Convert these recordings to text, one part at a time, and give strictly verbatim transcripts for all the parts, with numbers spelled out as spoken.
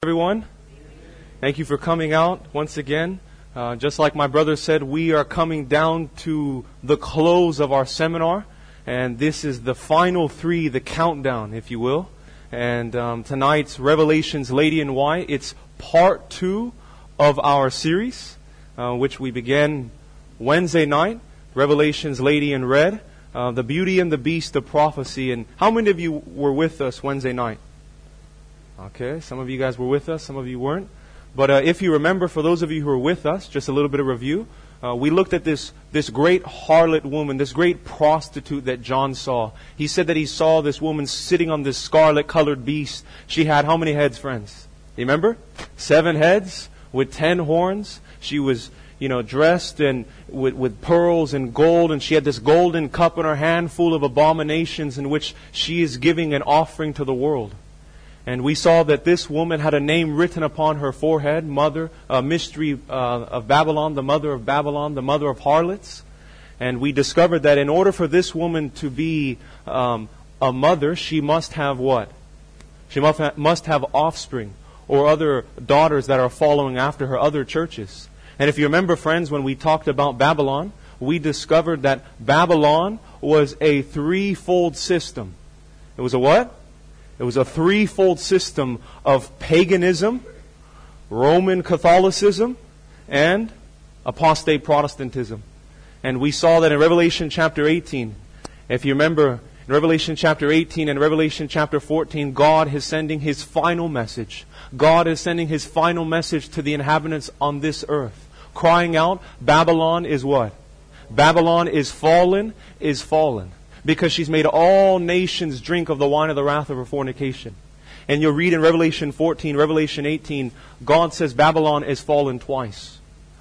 Everyone, thank you for coming out once again. Uh, just like my brother said, we are coming down to the close of our seminar, and this is the final three, the countdown, if you will. And um, tonight's Revelations Lady in White, it's part two of our series, uh, which we began Wednesday night, Revelations Lady in Red, uh, the Beauty and the Beast, the Prophecy. And how many of you were with us Wednesday night? Okay, some of you guys were with us, some of you weren't. But uh, if you remember, for those of you who were with us, just a little bit of review, uh, we looked at this this great harlot woman, this great prostitute that John saw. He said that he saw this woman sitting on this scarlet-colored beast. She had how many heads, friends? You remember? Seven heads with ten horns. She was, you know, dressed and with, with pearls and gold, and she had this golden cup in her hand full of abominations in which she is giving an offering to the world. And we saw that this woman had a name written upon her forehead, Mother, uh, Mystery uh, of Babylon, the Mother of Babylon, the Mother of Harlots. And we discovered that in order for this woman to be um, a mother, she must have what? She must ha- must have offspring or other daughters that are following after her, other churches. And if you remember, friends, when we talked about Babylon, we discovered that Babylon was a threefold system. It was a what? It was a threefold system of paganism, Roman Catholicism, and apostate Protestantism. And we saw that in Revelation chapter eighteen. If you remember, in Revelation chapter eighteen and Revelation chapter fourteen, God is sending His final message. God is sending His final message to the inhabitants on this earth, crying out, Babylon is what? Babylon is fallen, is fallen. Because she's made all nations drink of the wine of the wrath of her fornication. And you'll read in Revelation fourteen, Revelation eighteen, God says Babylon is fallen twice.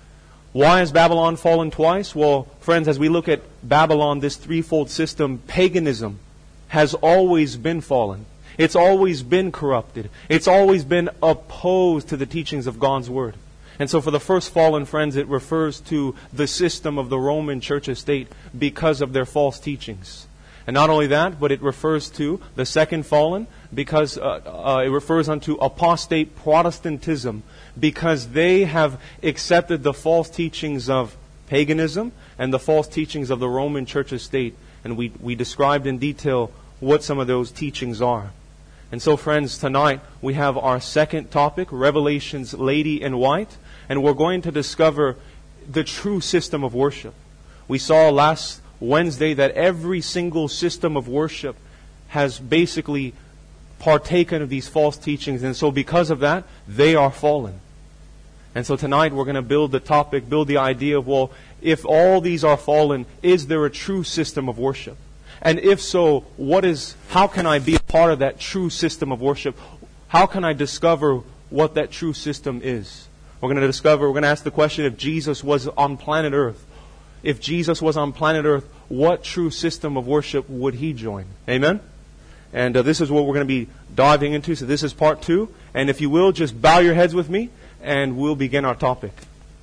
Why has Babylon fallen twice? Well, friends, as we look at Babylon, this threefold system, paganism has always been fallen. It's always been corrupted. It's always been opposed to the teachings of God's Word. And so for the first fallen, friends, it refers to the system of the Roman Church estate because of their false teachings. And not only that, but it refers to the second fallen because uh, uh, it refers unto apostate Protestantism because they have accepted the false teachings of paganism and the false teachings of the Roman Church estate. And we, we described in detail what some of those teachings are. And so, friends, tonight we have our second topic, Revelations Lady in White, and we're going to discover the true system of worship. We saw last Wednesday that every single system of worship has basically partaken of these false teachings, and so because of that, they are fallen. And so tonight we're going to build the topic, build the idea of, well, if all these are fallen, is there a true system of worship? And if so, what is, how can I be a part of that true system of worship? How can I discover what that true system is? We're going to discover, we're going to ask the question, if Jesus was on planet Earth, if Jesus was on planet Earth, what true system of worship would He join? Amen? And uh, this is what we're going to be diving into. So this is part two. And if you will, just bow your heads with me and we'll begin our topic.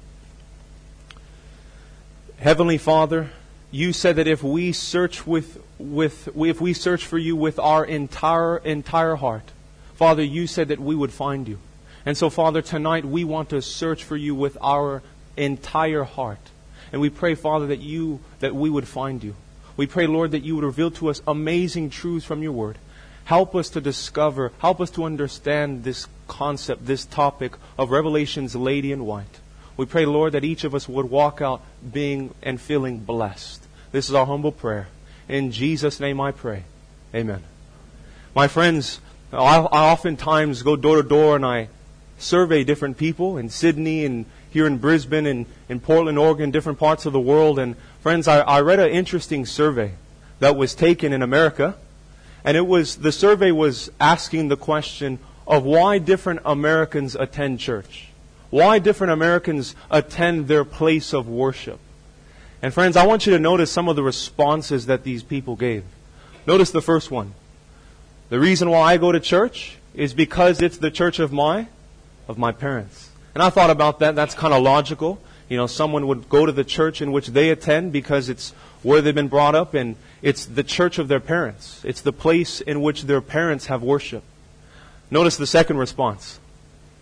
Heavenly Father, You said that if we search with, with, if we search for You with our entire, entire heart, Father, You said that we would find You. And so, Father, tonight we want to search for You with our entire heart. And we pray, Father, that you, that we would find You. We pray, Lord, that You would reveal to us amazing truths from Your Word. Help us to discover, help us to understand this concept, this topic of Revelations Lady in White. We pray, Lord, that each of us would walk out being and feeling blessed. This is our humble prayer. In Jesus' name I pray. Amen. My friends, I, I oftentimes go door to door and I survey different people in Sydney and here in Brisbane and in Portland, Oregon, different parts of the world. And friends, I, I read an interesting survey that was taken in America. And it was, the survey was asking the question of why different Americans attend church. Why different Americans attend their place of worship. And friends, I want you to notice some of the responses that these people gave. Notice the first one. The reason why I go to church is because it's the church of my, of my parents. And I thought about that. That's kind of logical. You know, someone would go to the church in which they attend because it's where they've been brought up and it's the church of their parents. It's the place in which their parents have worship. Notice the second response.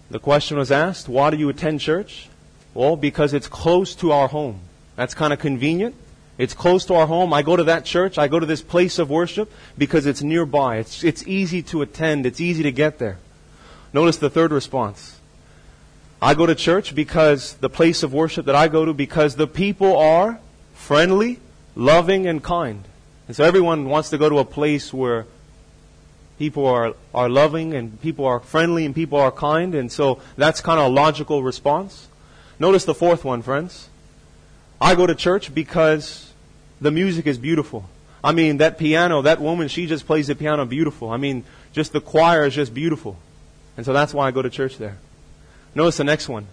The question was asked, why do you attend church? Well, because it's close to our home. That's kind of convenient. It's close to our home. I go to that church. I go to this place of worship because it's nearby. It's, it's easy to attend. It's easy to get there. Notice the third response. I go to church because the place of worship that I go to, because the people are friendly, loving, and kind. And so everyone wants to go to a place where people are, are loving and people are friendly and people are kind. And so that's kind of a logical response. Notice the fourth one, friends. I go to church because the music is beautiful. I mean, that piano, that woman, she just plays the piano beautiful. I mean, just the choir is just beautiful. And so that's why I go to church there. Notice the next one.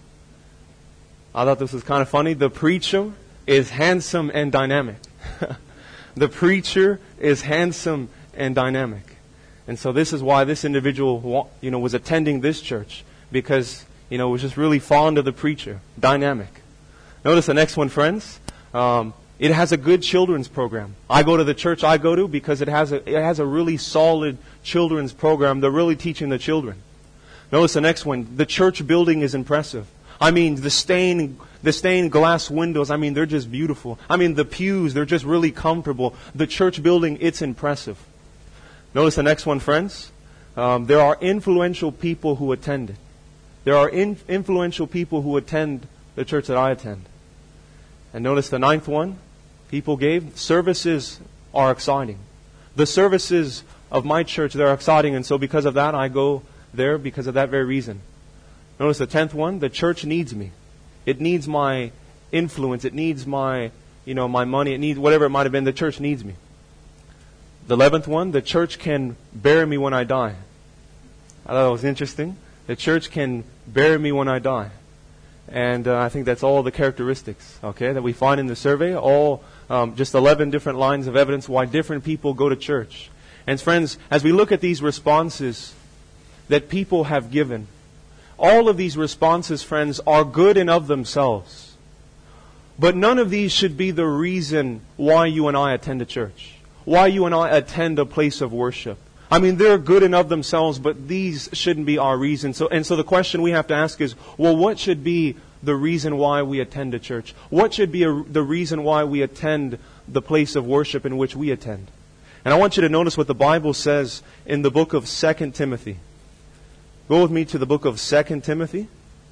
I thought this was kind of funny. The preacher is handsome and dynamic. The preacher is handsome and dynamic. And so this is why this individual, you know, was attending this church. Because, you know, was just really fond of the preacher. Dynamic. Notice the next one, friends. Um, it has a good children's program. I go to the church I go to because it has a, it has a really solid children's program. They're really teaching the children. Notice the next one. The church building is impressive. I mean, the stained, the stained glass windows, I mean, they're just beautiful. I mean, the pews, they're just really comfortable. The church building, it's impressive. Notice the next one, friends. Um, there are influential people who attend it. There are in, influential people who attend the church that I attend. And notice the ninth one. People gave. Services are exciting. The services of my church, they're exciting. And so because of that, I go there because of that very reason. Notice the tenth one. The church needs me. It needs my influence. It needs my, you know, my money. It needs whatever it might have been. The church needs me. The eleventh one. The church can bury me when I die. I thought it was interesting. The church can bury me when I die. And uh, I think that's all the characteristics, okay, that we find in the survey. All um, just eleven different lines of evidence why different people go to church. And friends, as we look at these responses that people have given, all of these responses, friends, are good and of themselves. But none of these should be the reason why you and I attend a church. Why you and I attend a place of worship. I mean, they're good and of themselves, but these shouldn't be our reason. So, and so the question we have to ask is, well, what should be the reason why we attend a church? What should be a, the reason why we attend the place of worship in which we attend? And I want you to notice what the Bible says in the book of Second Timothy. Go with me to the book of Second Timothy.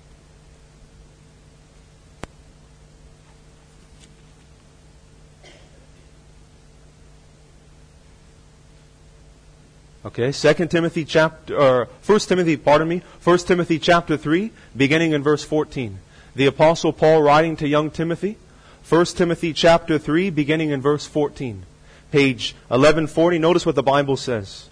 Okay, Second Timothy chapter, or First Timothy, pardon me, First Timothy chapter three, beginning in verse fourteen. The Apostle Paul writing to young Timothy, First Timothy chapter three, beginning in verse fourteen. Page eleven forty, notice what the Bible says.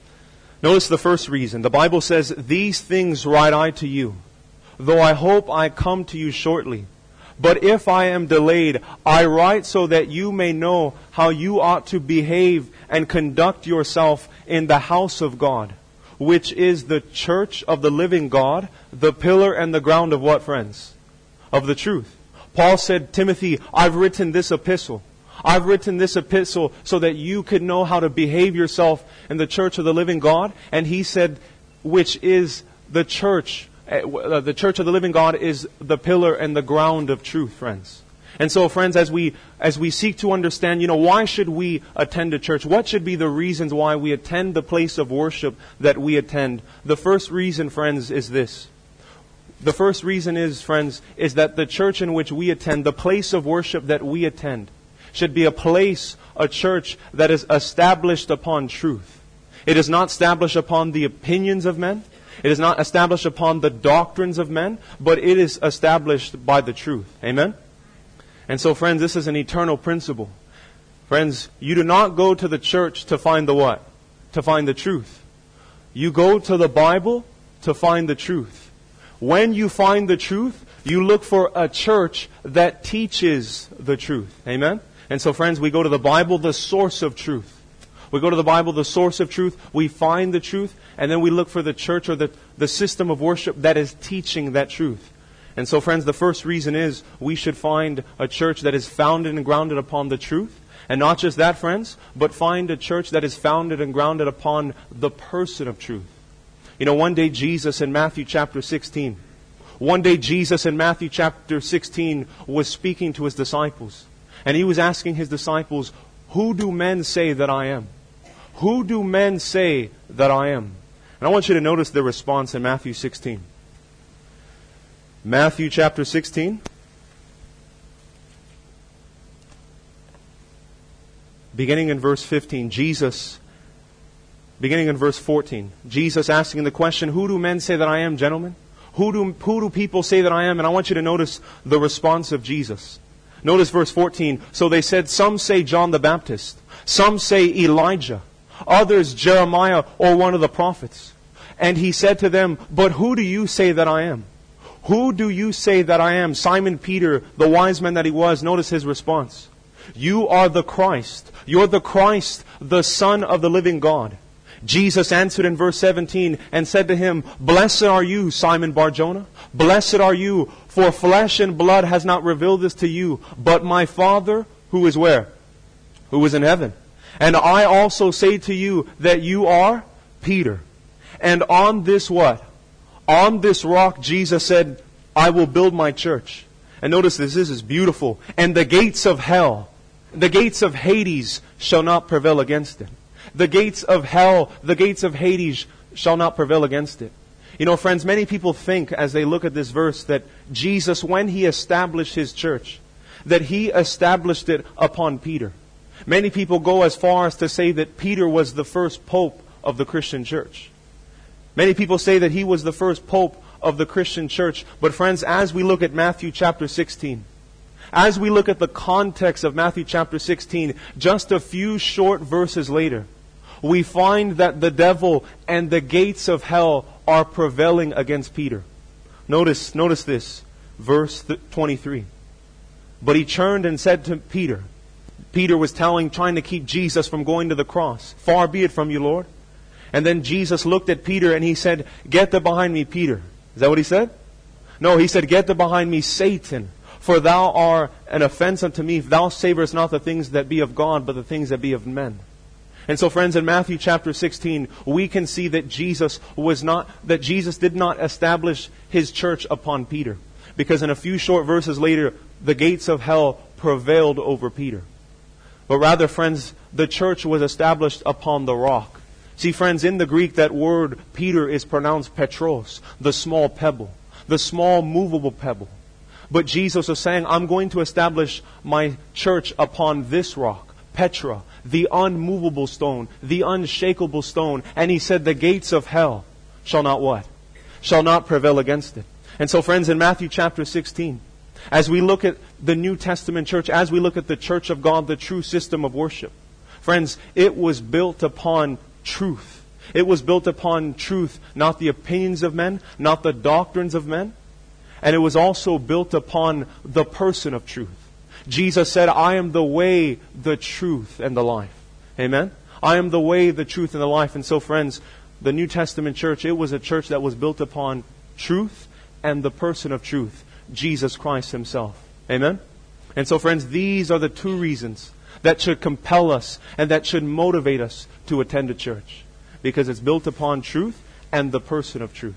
Notice the first reason. The Bible says, "These things write I to you, though I hope I come to you shortly. But if I am delayed, I write so that you may know how you ought to behave and conduct yourself in the house of God, which is the church of the living God, the pillar and the ground of what, friends? Of the truth." Paul said, Timothy, I've written this epistle. I've written this epistle so that you could know how to behave yourself in the church of the living God. And he said, which is the church. Uh, the church of the living God is the pillar and the ground of truth, friends. And so, friends, as we as we seek to understand, you know, why should we attend a church? What should be the reasons why we attend the place of worship that we attend? The first reason, friends, is this. The first reason is, friends, is that the church in which we attend, the place of worship that we attend, should be a place, a church that is established upon truth. It is not established upon the opinions of men. It is not established upon the doctrines of men, but it is established by the truth. Amen? And so, friends, this is an eternal principle. Friends, you do not go to the church to find the what? To find the truth. You go to the Bible to find the truth. When you find the truth, you look for a church that teaches the truth. Amen? And so, friends, we go to the Bible, the source of truth. We go to the Bible, the source of truth. We find the truth. And then we look for the church or the, the system of worship that is teaching that truth. And so, friends, the first reason is we should find a church that is founded and grounded upon the truth. And not just that, friends, but find a church that is founded and grounded upon the person of truth. You know, one day Jesus in Matthew chapter sixteen, one day Jesus in Matthew chapter sixteen was speaking to His disciples. And He was asking His disciples, who do men say that I am? Who do men say that I am? And I want you to notice the response in Matthew sixteen. Matthew chapter sixteen. Beginning in verse fifteen, Jesus, beginning in verse fourteen, Jesus asking the question, who do men say that I am, gentlemen? Who do, who do people say that I am? And I want you to notice the response of Jesus. Notice verse fourteen. So they said, some say John the Baptist, some say Elijah, others Jeremiah or one of the prophets. And He said to them, but who do you say that I am? Who do you say that I am? Simon Peter, the wise man that he was, notice his response. You are the Christ. You're the Christ, the Son of the living God. Jesus answered in verse seventeen and said to him, blessed are you, Simon Bar-Jonah. Blessed are you, for flesh and blood has not revealed this to you, but my Father who is where? Who is in heaven. And I also say to you that you are Peter. And on this what? On this rock, Jesus said, I will build my church. And notice this, this is beautiful. And the gates of hell, the gates of Hades shall not prevail against it. The gates of hell, the gates of Hades shall not prevail against it. You know, friends, many people think as they look at this verse that Jesus, when He established His church, that He established it upon Peter. Many people go as far as to say that Peter was the first pope of the Christian church. Many people say that he was the first pope of the Christian church. But friends, as we look at Matthew chapter sixteen, as we look at the context of Matthew chapter sixteen, just a few short verses later, we find that the devil and the gates of hell are prevailing against Peter. Notice, notice this, verse twenty-three. But he turned and said to Peter, Peter was telling, trying to keep Jesus from going to the cross. Far be it from you, Lord. And then Jesus looked at Peter and He said, get thee behind me, Peter. Is that what He said? No, He said, get thee behind me, Satan. For thou art an offense unto me. Thou savorest not the things that be of God, but the things that be of men. And so, friends, in Matthew chapter sixteen, we can see that Jesus was not, that Jesus did not establish His church upon Peter. Because in a few short verses later, the gates of hell prevailed over Peter. But rather, friends, the church was established upon the rock. See, friends, in the Greek, that word Peter is pronounced Petros, the small pebble, the small movable pebble. But Jesus was saying, I'm going to establish my church upon this rock, Petra, the unmovable stone, the unshakable stone. And He said, the gates of hell shall not what? Shall not prevail against it. And so, friends, in Matthew chapter sixteen, as we look at the New Testament church, as we look at the church of God, the true system of worship, friends, it was built upon truth. It was built upon truth, not the opinions of men, not the doctrines of men. And it was also built upon the person of truth. Jesus said, I am the way, the truth, and the life. Amen? I am the way, the truth, and the life. And so, friends, the New Testament church, it was a church that was built upon truth and the person of truth, Jesus Christ Himself. Amen? And so, friends, these are the two reasons that should compel us and that should motivate us to attend a church. Because it's built upon truth and the person of truth.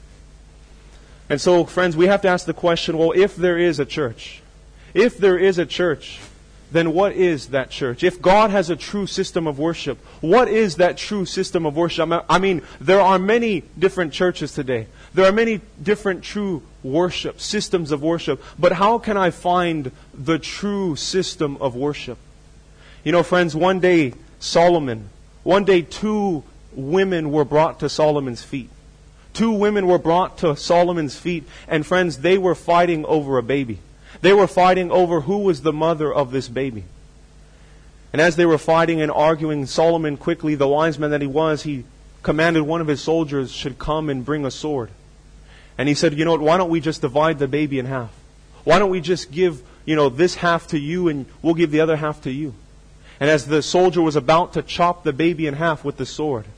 And so, friends, we have to ask the question, well, if there is a church, if there is a church, then what is that church? If God has a true system of worship, what is that true system of worship? I mean, there are many different churches today. There are many different true worship, systems of worship. But how can I find the true system of worship? You know, friends, one day Solomon, one day two women were brought to Solomon's feet. Two women were brought to Solomon's feet. And friends, they were fighting over a baby. They were fighting over who was the mother of this baby. And as they were fighting and arguing, Solomon quickly, the wise man that he was, he commanded one of his soldiers should come and bring a sword. And he said, you know what, why don't we just divide the baby in half? Why don't we just give, you know, this half to you and we'll give the other half to you? And as the soldier was about to chop the baby in half with the sword,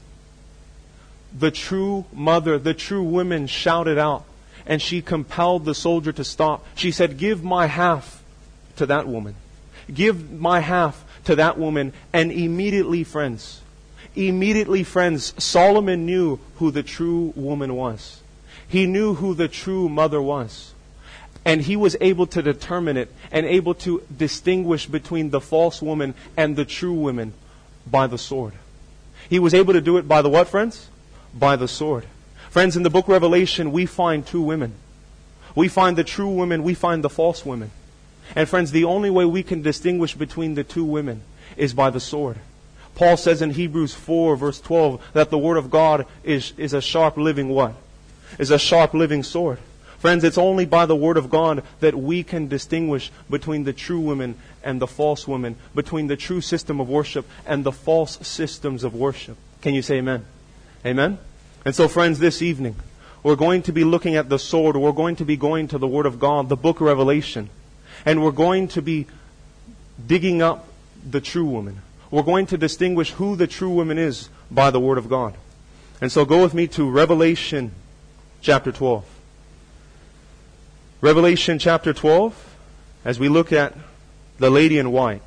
the true mother, the true woman shouted out, and she compelled the soldier to stop. She said, give my half to that woman. Give my half to that woman. And immediately, friends, Immediately, friends, Solomon knew who the true woman was. He knew who the true mother was. And he was able to determine it and able to distinguish between the false woman and the true woman by the sword. He was able to do it by the what, friends? By the sword. Friends, in the book of Revelation, we find two women. We find the true women, we find the false women. And friends, the only way we can distinguish between the two women is by the sword. Paul says in Hebrews four verse twelve that the Word of God is, is a sharp living what? Is a sharp living sword. Friends, it's only by the Word of God that we can distinguish between the true women and the false women, between the true system of worship and the false systems of worship. Can you say amen? Amen? And so friends, this evening, we're going to be looking at the sword. We're going to be going to the Word of God, the book of Revelation. And we're going to be digging up the true woman. We're going to distinguish who the true woman is by the Word of God. And so go with me to Revelation chapter twelve. Revelation chapter twelve, as we look at the lady in white.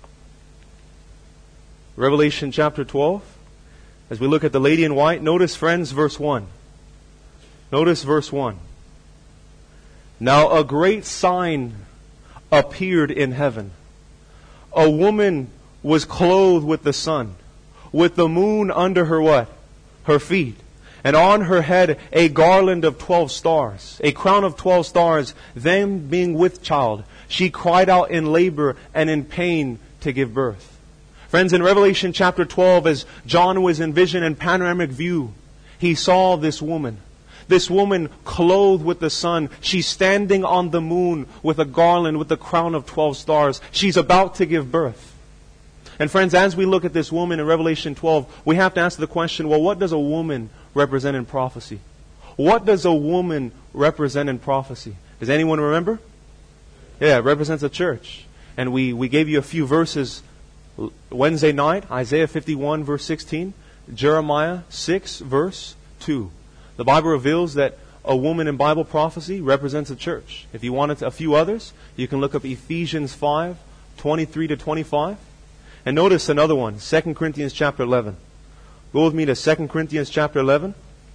Revelation chapter twelve, as we look at the lady in white, notice, friends, verse one. Notice verse one. Now a great sign appeared in heaven. A woman was clothed with the sun, with the moon under her what? Her feet. And on her head a garland of twelve stars, a crown of twelve stars, them being with child. She cried out in labor and in pain to give birth. Friends, in Revelation chapter twelve, as John was in vision and panoramic view, he saw this woman. This woman clothed with the sun. She's standing on the moon with a garland with a crown of twelve stars. She's about to give birth. And friends, as we look at this woman in Revelation twelve, we have to ask the question, well, what does a woman represent in prophecy? What does a woman represent in prophecy? Does anyone remember? Yeah, it represents a church. And we, we gave you a few verses Wednesday night. Isaiah fifty-one verse sixteen. Jeremiah six verse two. The Bible reveals that a woman in Bible prophecy represents a church. If you wanted a few others, you can look up Ephesians five twenty-three to twenty-five. And notice another one, Second Corinthians chapter eleven. Go with me to Second Corinthians chapter eleven.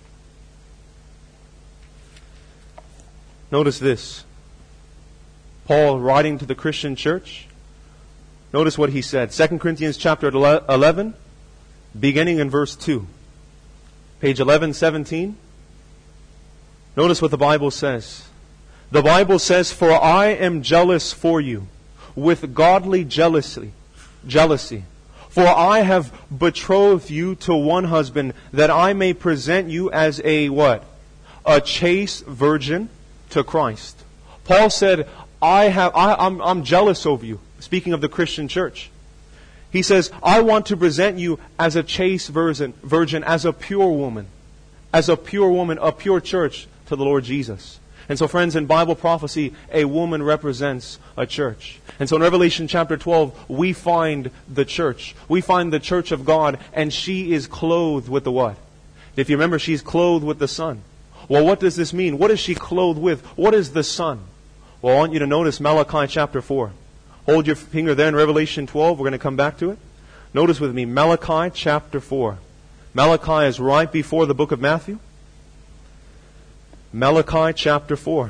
Notice this. Paul writing to the Christian church. Notice what he said. Second Corinthians chapter eleven, beginning in verse two. Page eleven seventeen. Notice what the Bible says. The Bible says, "For I am jealous for you with godly jealousy, jealousy. For I have betrothed you to one husband, that I may present you as a what? A chaste virgin to Christ." Paul said, I have, I, I'm, I'm jealous over you. Speaking of the Christian church. He says, I want to present you as a chaste virgin, virgin, as a pure woman. As a pure woman, a pure church to the Lord Jesus. And so friends, in Bible prophecy, a woman represents a church. And so in Revelation chapter twelve, we find the church. We find the church of God, and she is clothed with the what? If you remember, she's clothed with the sun. Well, what does this mean? What is she clothed with? What is the sun? Well, I want you to notice Malachi chapter four. Hold your finger there in Revelation twelve. We're going to come back to it. Notice with me, Malachi chapter four. Malachi is right before the book of Matthew. Malachi chapter four.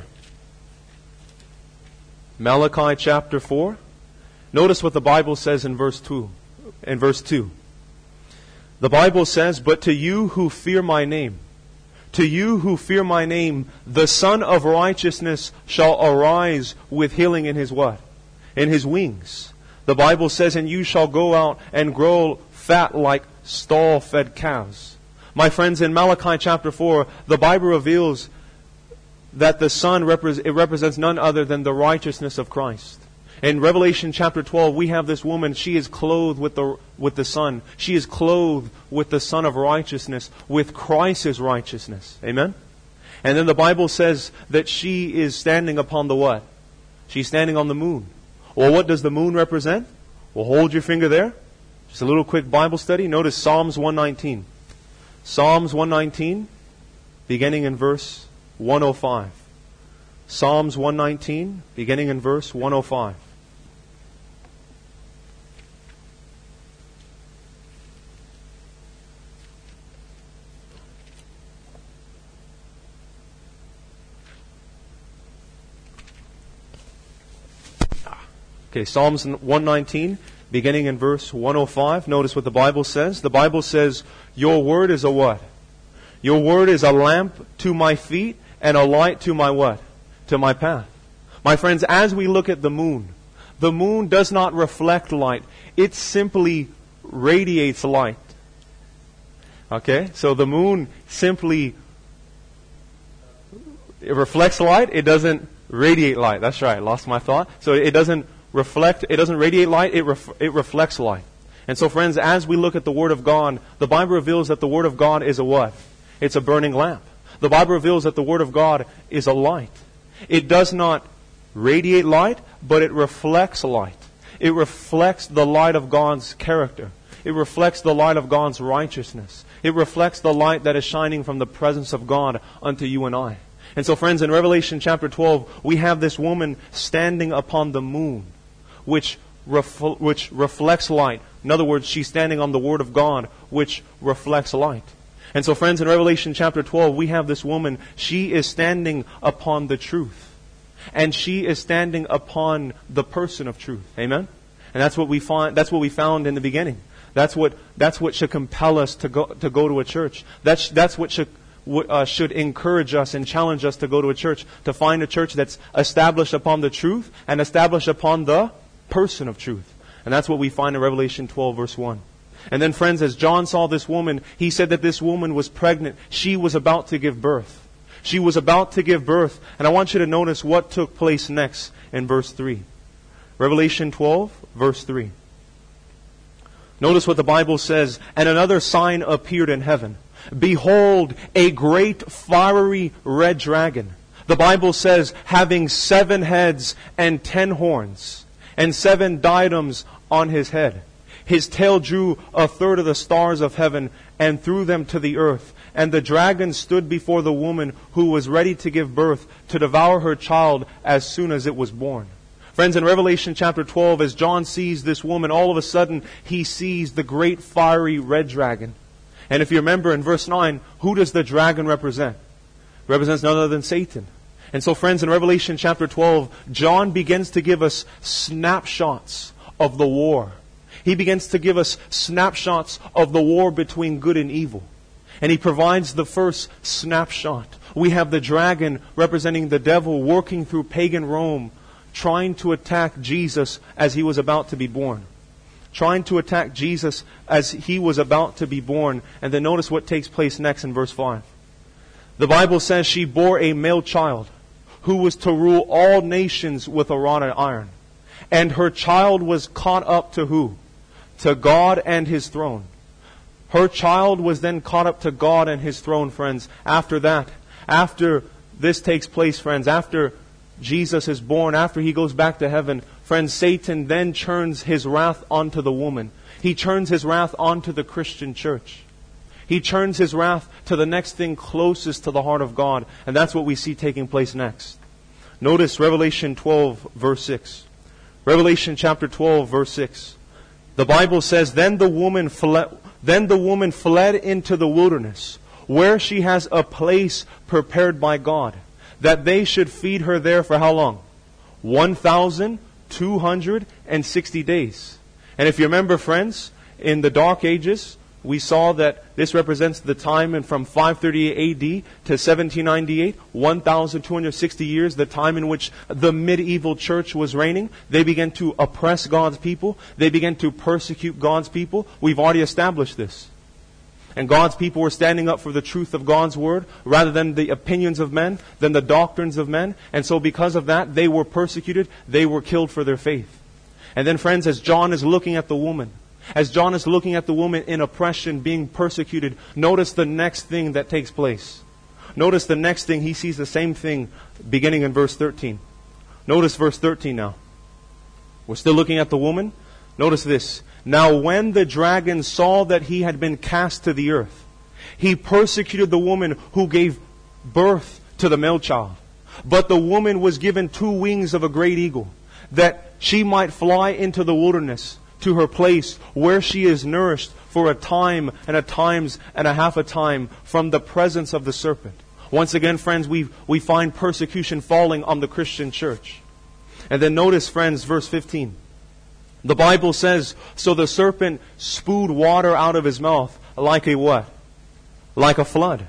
Malachi chapter four. Notice what the Bible says in verse two. In verse two. The Bible says, "But to you who fear my name, to you who fear my name, the Son of Righteousness shall arise with healing in his what? In his wings." The Bible says, "And you shall go out and grow fat like stall-fed calves." My friends, in Malachi chapter four, the Bible reveals that the Son repre- it represents none other than the righteousness of Christ. In Revelation chapter twelve, we have this woman. She is clothed with the with the Son. She is clothed with the Son of Righteousness, with Christ's righteousness. Amen? And then the Bible says that she is standing upon the what? She's standing on the moon. Well, what does the moon represent? Well, hold your finger there. Just a little quick Bible study. Notice Psalms one nineteen. Psalms one nineteen, beginning in verse one oh five. Psalms one nineteen, beginning in verse one oh five. Okay, Psalms one nineteen, beginning in verse one oh five. Notice what the Bible says. The Bible says, your word is a what? Your word is a lamp to my feet and a light to my what? To my path. My friends, as we look at the moon, the moon does not reflect light. It simply radiates light. Okay? So the moon simply it reflects light. It doesn't radiate light. That's right. Lost my thought. So it doesn't reflect, it doesn't radiate light. It ref, it reflects light. And so friends, as we look at the Word of God, the Bible reveals that the Word of God is a what? It's a burning lamp. The Bible reveals that the Word of God is a light. It does not radiate light, but it reflects light. It reflects the light of God's character. It reflects the light of God's righteousness. It reflects the light that is shining from the presence of God unto you and I. And so friends, in Revelation chapter twelve, we have this woman standing upon the moon, which refl- which reflects light. In other words, she's standing on the Word of God, which reflects light. And so friends, in Revelation chapter twelve, we have this woman. She is standing upon the truth. And she is standing upon the person of truth. Amen? And that's what we find, that's what we found in the beginning. That's what, that's what should compel us to go, to go to a church. That's, that's what should, uh, should encourage us and challenge us to go to a church. To find a church that's established upon the truth and established upon the person of truth. And that's what we find in Revelation twelve verse one. And then friends, as John saw this woman, he said that this woman was pregnant. She was about to give birth. She was about to give birth. And I want you to notice what took place next in verse three. Revelation twelve, verse three. Notice what the Bible says. And another sign appeared in heaven. Behold, a great fiery red dragon. The Bible says, having seven heads and ten horns, and seven diadems on his head. His tail drew a third of the stars of heaven and threw them to the earth. And the dragon stood before the woman who was ready to give birth to devour her child as soon as it was born. Friends, in Revelation chapter twelve, as John sees this woman, all of a sudden he sees the great fiery red dragon. And if you remember in verse nine, who does the dragon represent? It represents none other than Satan. And so friends, in Revelation chapter twelve, John begins to give us snapshots of the war. He begins to give us snapshots of the war between good and evil. And he provides the first snapshot. We have the dragon representing the devil working through pagan Rome, trying to attack Jesus as he was about to be born. Trying to attack Jesus as he was about to be born. And then notice what takes place next in verse five. The Bible says she bore a male child who was to rule all nations with a rod of iron. And her child was caught up to who? To God and His throne. Her child was then caught up to God and His throne, friends. After that, after this takes place, friends, after Jesus is born, after He goes back to heaven, friends, Satan then turns his wrath onto the woman. He turns his wrath onto the Christian church. He turns his wrath to the next thing closest to the heart of God. And that's what we see taking place next. Notice Revelation twelve, verse six. Revelation chapter twelve, verse six. The Bible says, Then the woman fled, then the woman fled into the wilderness, where she has a place prepared by God, that they should feed her there for how long? one thousand two hundred sixty days. And if you remember, friends, in the Dark Ages, we saw that this represents the time in from five thirty-eight A D to seventeen ninety-eight, one thousand two hundred sixty years, the time in which the medieval church was reigning. They began to oppress God's people. They began to persecute God's people. We've already established this. And God's people were standing up for the truth of God's Word rather than the opinions of men, than the doctrines of men. And so because of that, they were persecuted. They were killed for their faith. And then, friends, as John is looking at the woman, As John is looking at the woman in oppression, being persecuted, notice the next thing that takes place. Notice the next thing. He sees the same thing beginning in verse thirteen. Notice verse thirteen now. We're still looking at the woman. Notice this. Now when the dragon saw that he had been cast to the earth, he persecuted the woman who gave birth to the male child. But the woman was given two wings of a great eagle, that she might fly into the wilderness, to her place where she is nourished for a time and a times and a half a time from the presence of the serpent. Once again, friends, we we find persecution falling on the Christian church. And then notice, friends, verse fifteen. The Bible says, so the serpent spewed water out of his mouth like a what? Like a flood.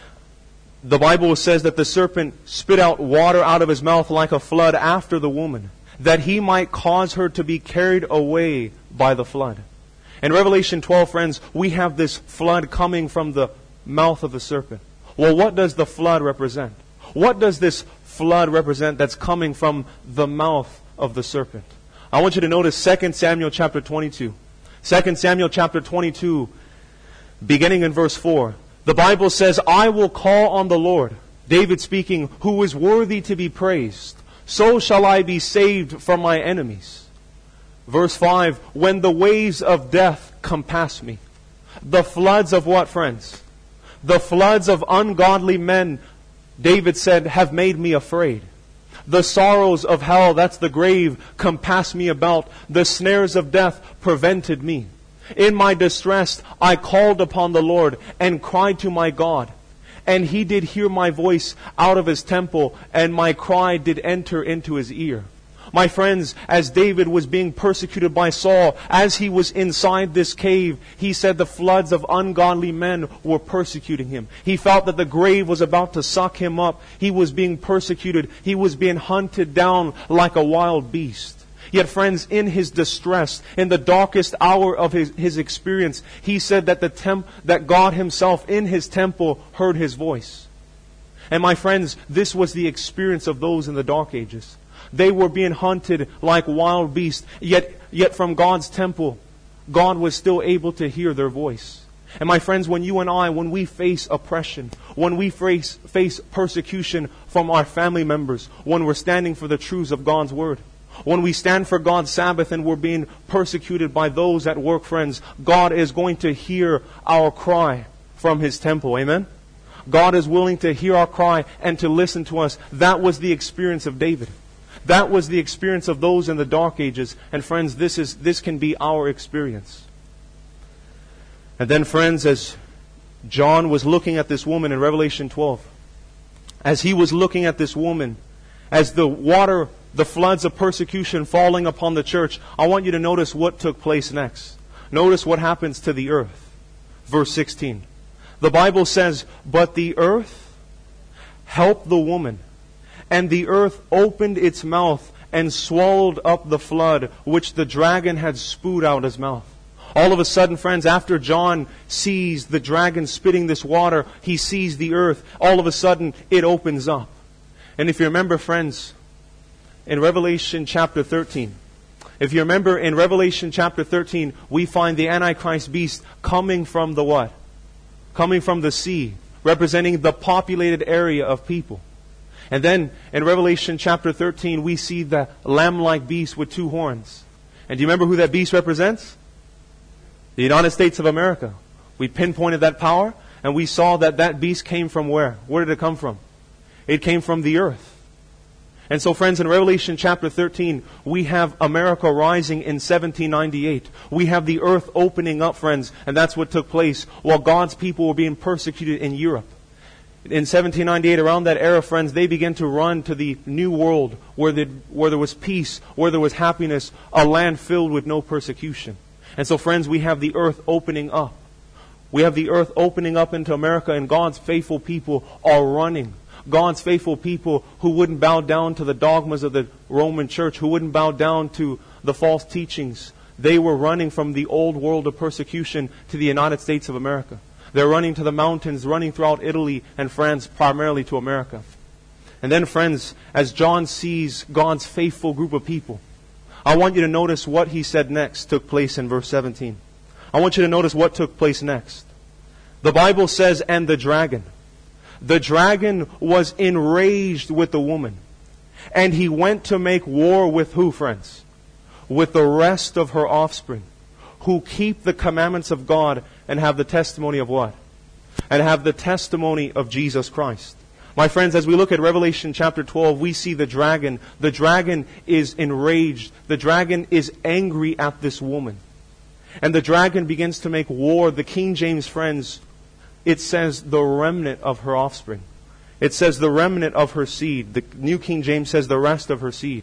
The Bible says that the serpent spit out water out of his mouth like a flood after the woman, that he might cause her to be carried away by the flood. In Revelation twelve, friends, we have this flood coming from the mouth of the serpent. Well, what does the flood represent? What does this flood represent that's coming from the mouth of the serpent? I want you to notice Second Samuel chapter twenty-two. Second Samuel chapter twenty-two, beginning in verse four. The Bible says, I will call on the Lord, David speaking, who is worthy to be praised. So shall I be saved from my enemies. Verse five, when the waves of death compass me. The floods of what, friends? The floods of ungodly men, David said, have made me afraid. The sorrows of hell, that's the grave, compassed me about. The snares of death prevented me. In my distress, I called upon the Lord and cried to my God. And He did hear my voice out of His temple, and my cry did enter into His ear. My friends, as David was being persecuted by Saul, as he was inside this cave, he said the floods of ungodly men were persecuting him. He felt that the grave was about to suck him up. He was being persecuted. He was being hunted down like a wild beast. Yet, friends, in his distress, in the darkest hour of his, his experience, he said that the temp, that God Himself in His temple heard his voice. And my friends, this was the experience of those in the dark ages. They were being hunted like wild beasts, yet, yet from God's temple, God was still able to hear their voice. And my friends, when you and I, when we face oppression, when we face, face persecution from our family members, when we're standing for the truths of God's Word, when we stand for God's Sabbath and we're being persecuted by those at work, friends, God is going to hear our cry from His temple. Amen? God is willing to hear our cry and to listen to us. That was the experience of David. That was the experience of those in the dark ages. And friends, this is this can be our experience. And then, friends, as John was looking at this woman in Revelation twelve, as he was looking at this woman, as the water, the floods of persecution falling upon the church, I want you to notice what took place next. Notice what happens to the earth. Verse sixteen. The Bible says, but the earth helped the woman, and the earth opened its mouth and swallowed up the flood which the dragon had spewed out his mouth. All of a sudden, friends, after John sees the dragon spitting this water, he sees the earth. All of a sudden, it opens up. And if you remember, friends, in Revelation chapter thirteen, if you remember in Revelation chapter thirteen, we find the Antichrist beast coming from the what? Coming from the sea, representing the populated area of people. And then in Revelation chapter thirteen, we see the lamb-like beast with two horns. And do you remember who that beast represents? The United States of America. We pinpointed that power, and we saw that that beast came from where? Where did it come from? It came from the earth. And so, friends, in Revelation chapter thirteen, we have America rising in seventeen ninety-eight. We have the earth opening up, friends, and that's what took place while God's people were being persecuted in Europe. In seventeen ninety-eight, around that era, friends, they began to run to the new world where, the, where there was peace, where there was happiness, a land filled with no persecution. And so, friends, we have the earth opening up. We have the earth opening up into America, and God's faithful people are running. God's faithful people who wouldn't bow down to the dogmas of the Roman Church, who wouldn't bow down to the false teachings. They were running from the old world of persecution to the United States of America. They're running to the mountains, running throughout Italy and France, primarily to America. And then, friends, as John sees God's faithful group of people, I want you to notice what he said next took place in verse seventeen. I want you to notice what took place next. The Bible says, and the dragon. The dragon was enraged with the woman. And he went to make war with who, friends? With the rest of her offspring, who keep the commandments of God and have the testimony of what? And have the testimony of Jesus Christ. My friends, as we look at Revelation chapter twelve, we see the dragon. The dragon is enraged. The dragon is angry at this woman. And the dragon begins to make war. The King James, friends, it says the remnant of her offspring. It says the remnant of her seed. The New King James says the rest of her seed.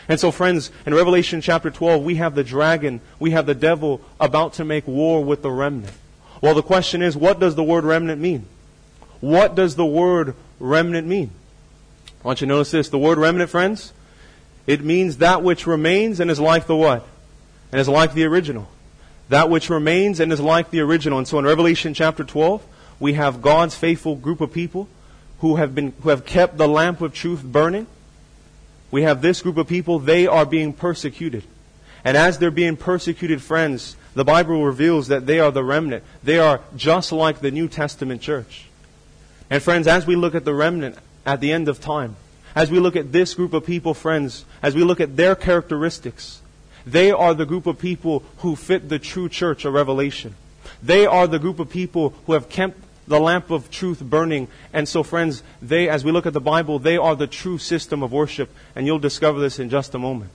And so friends, in Revelation chapter twelve, we have the dragon, we have the devil about to make war with the remnant. Well, the question is, what does the word remnant mean? What does the word remnant mean? I want you to notice this. The word remnant, friends, it means that which remains and is like the what? And is like the original. That which remains and is like the original. And so in Revelation chapter twelve, we have God's faithful group of people who have been, who have kept the lamp of truth burning. We have this group of people, they are being persecuted. And as they're being persecuted, friends, the Bible reveals that they are the remnant. They are just like the New Testament church. And friends, as we look at the remnant at the end of time, as we look at this group of people, friends, as we look at their characteristics, they are the group of people who fit the true church of Revelation. They are the group of people who have kept the lamp of truth burning. And so friends, they, as we look at the Bible, they are the true system of worship. And you'll discover this in just a moment.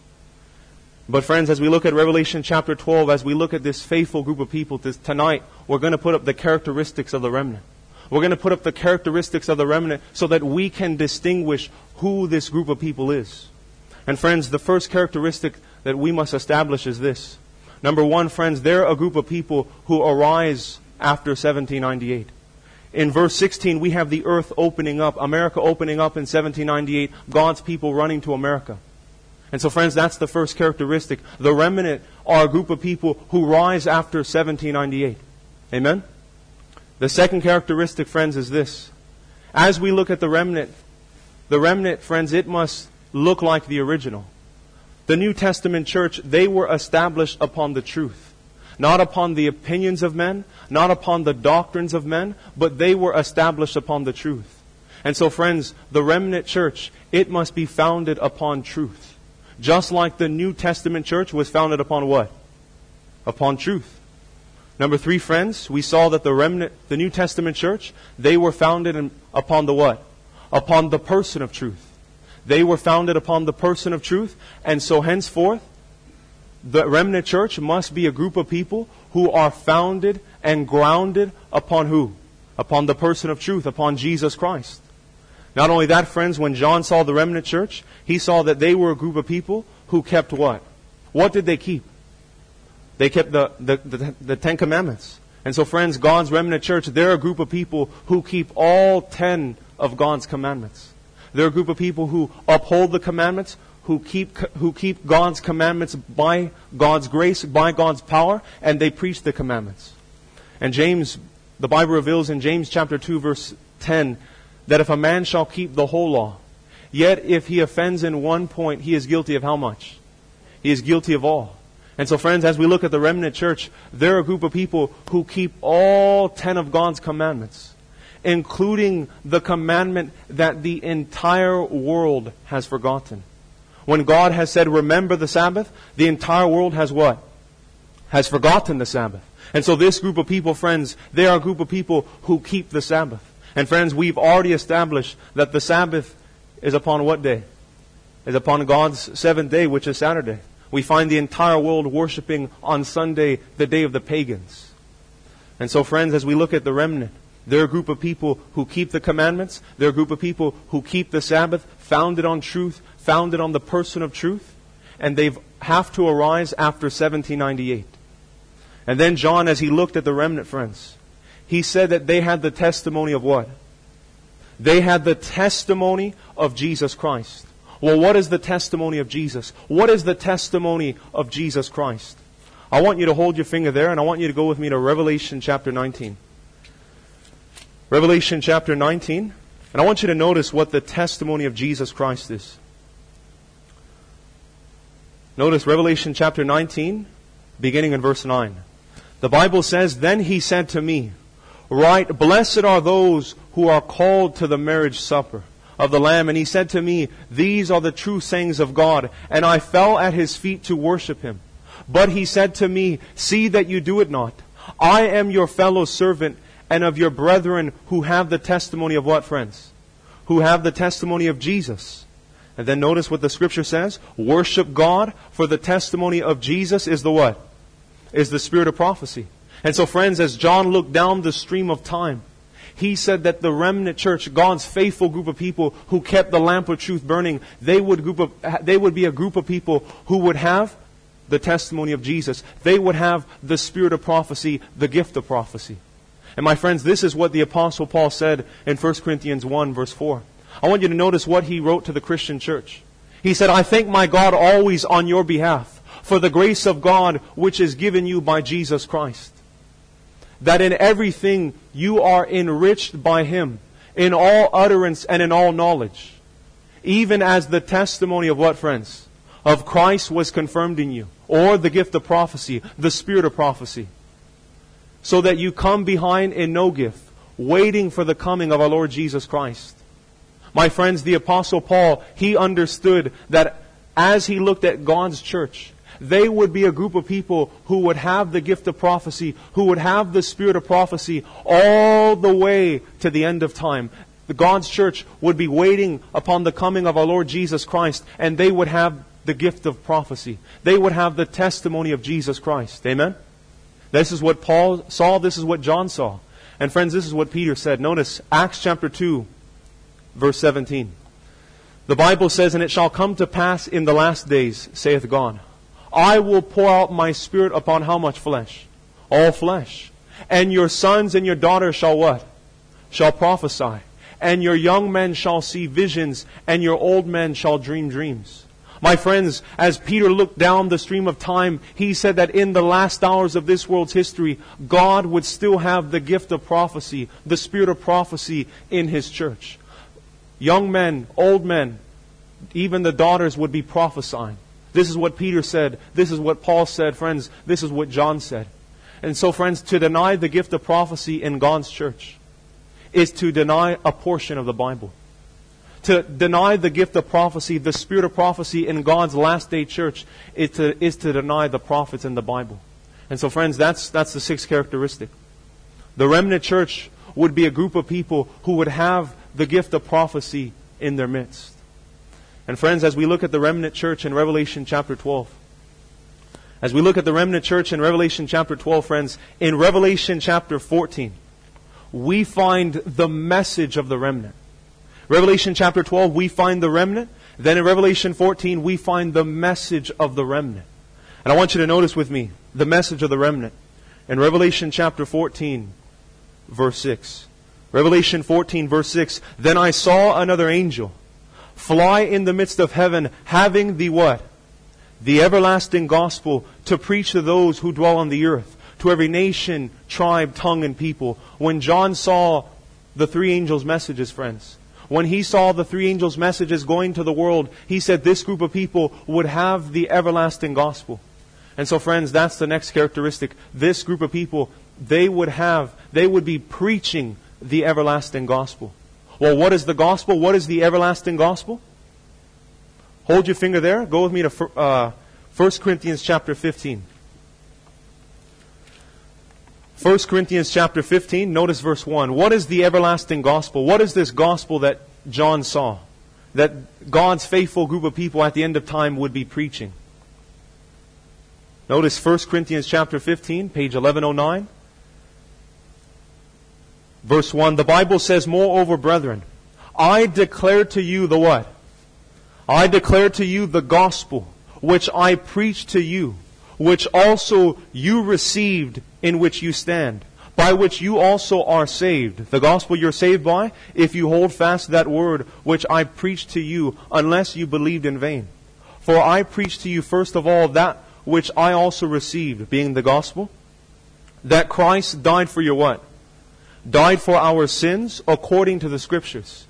But friends, as we look at Revelation chapter twelve, as we look at this faithful group of people, this, tonight we're going to put up the characteristics of the remnant. We're going to put up the characteristics of the remnant so that we can distinguish who this group of people is. And friends, the first characteristic that we must establish is this. Number one, friends, they're a group of people who arise after seventeen ninety-eight. In verse sixteen, we have the earth opening up, America opening up in seventeen ninety-eight, God's people running to America. And so friends, that's the first characteristic. The remnant are a group of people who rise after seventeen ninety-eight. Amen? The second characteristic, friends, is this. As we look at the remnant, the remnant, friends, it must look like the original. The New Testament church, they were established upon the truth. Not upon the opinions of men, not upon the doctrines of men, but they were established upon the truth. And so friends, the remnant church, it must be founded upon truth. Just like the New Testament church was founded upon what? Upon truth. Number three, friends, we saw that the remnant, the New Testament church, they were founded in, upon the what? Upon the person of truth. They were founded upon the person of truth. And so henceforth, the remnant church must be a group of people who are founded and grounded upon who? Upon the person of truth, upon Jesus Christ. Not only that, friends, when John saw the remnant church, he saw that they were a group of people who kept what? What did they keep? They kept the, the, the, the Ten Commandments. And so friends, God's remnant church, they're a group of people who keep all ten of God's commandments. They're a group of people who uphold the commandments, who keep who keep God's commandments by God's grace, by God's power, and they preach the commandments. And James, the Bible reveals in James chapter two, verse ten, that if a man shall keep the whole law, yet if he offends in one point, he is guilty of how much? He is guilty of all. And so friends, as we look at the remnant church, they're a group of people who keep all ten of God's commandments, including the commandment that the entire world has forgotten. When God has said, remember the Sabbath, the entire world has what? Has forgotten the Sabbath. And so this group of people, friends, they are a group of people who keep the Sabbath. And friends, we've already established that the Sabbath is upon what day? Is upon God's seventh day, which is Saturday. We find the entire world worshiping on Sunday, the day of the pagans. And so friends, as we look at the remnant, they're a group of people who keep the commandments. They're a group of people who keep the Sabbath, founded on truth, founded on the person of truth. And they have to arise after seventeen ninety-eight. And then John, as he looked at the remnant, friends, he said that they had the testimony of what? They had the testimony of Jesus Christ. Well, what is the testimony of Jesus? What is the testimony of Jesus Christ? I want you to hold your finger there and I want you to go with me to Revelation chapter nineteen. Revelation chapter nineteen. And I want you to notice what the testimony of Jesus Christ is. Notice Revelation chapter nineteen, beginning in verse nine. The Bible says, then he said to me, write, blessed are those who are called to the marriage supper of the Lamb. And he said to me, these are the true sayings of God. And I fell at his feet to worship him. But he said to me, see that you do it not. I am your fellow servant and of your brethren who have the testimony of what, friends? Who have the testimony of Jesus. And then notice what the scripture says. Worship God, for the testimony of Jesus is the what? Is the spirit of prophecy. And so friends, as John looked down the stream of time, He said that the remnant church, God's faithful group of people who kept the lamp of truth burning, they would group of, they would be a group of people who would have the testimony of Jesus. They would have the spirit of prophecy, the gift of prophecy. And my friends, this is what the Apostle Paul said in First Corinthians one verse four. I want you to notice what he wrote to the Christian church. He said, I thank my God always on your behalf for the grace of God which is given you by Jesus Christ, that in everything you are enriched by Him, in all utterance and in all knowledge, even as the testimony of what, friends? Of Christ was confirmed in you, or the gift of prophecy, the spirit of prophecy, so that you come behind in no gift, waiting for the coming of our Lord Jesus Christ. My friends, the Apostle Paul, he understood that as he looked at God's church, they would be a group of people who would have the gift of prophecy, who would have the spirit of prophecy all the way to the end of time. The God's church would be waiting upon the coming of our Lord Jesus Christ, and they would have the gift of prophecy. They would have the testimony of Jesus Christ. Amen? This is what Paul saw. This is what John saw. And friends, this is what Peter said. Notice Acts chapter two, verse seventeen. The Bible says, and it shall come to pass in the last days, saith God, I will pour out my Spirit upon how much flesh? All flesh. And your sons and your daughters shall what? Shall prophesy. And your young men shall see visions, and your old men shall dream dreams. My friends, as Peter looked down the stream of time, he said that in the last hours of this world's history, God would still have the gift of prophecy, the spirit of prophecy in His church. Young men, old men, even the daughters would be prophesying. This is what Peter said. This is what Paul said. Friends, this is what John said. And so, friends, to deny the gift of prophecy in God's church is to deny a portion of the Bible. To deny the gift of prophecy, the spirit of prophecy in God's last day church is to, is to deny the prophets in the Bible. And so, friends, that's, that's the sixth characteristic. The remnant church would be a group of people who would have the gift of prophecy in their midst. And friends, as we look at the remnant church in Revelation chapter twelve, as we look at the remnant church in Revelation chapter twelve, friends, in Revelation chapter fourteen, we find the message of the remnant. Revelation chapter twelve, we find the remnant. Then in Revelation fourteen, we find the message of the remnant. And I want you to notice with me the message of the remnant. In Revelation chapter fourteen, verse six. Revelation fourteen, verse six. Then I saw another angel fly in the midst of heaven, having the what? The everlasting gospel to preach to those who dwell on the earth, to every nation, tribe, tongue, and people. When John saw the three angels' messages, friends, when he saw the three angels' messages going to the world, he said this group of people would have the everlasting gospel. And so, friends, that's the next characteristic. This group of people, they would have, they would be preaching the everlasting gospel. Well, what is the gospel? What is the everlasting gospel? Hold your finger there. Go with me to uh, First Corinthians chapter fifteen. First Corinthians chapter fifteen, notice verse one. What is the everlasting gospel? What is this gospel that John saw? That God's faithful group of people at the end of time would be preaching. Notice First Corinthians chapter fifteen, page eleven oh nine. Verse one, the Bible says, moreover, brethren, I declare to you the what? I declare to you the gospel, which I preached to you, which also you received, in which you stand, by which you also are saved. The gospel you're saved by, if you hold fast that word which I preached to you, unless you believed in vain. For I preached to you first of all that which I also received, being the gospel, that Christ died for your what? Died for our sins according to the Scriptures.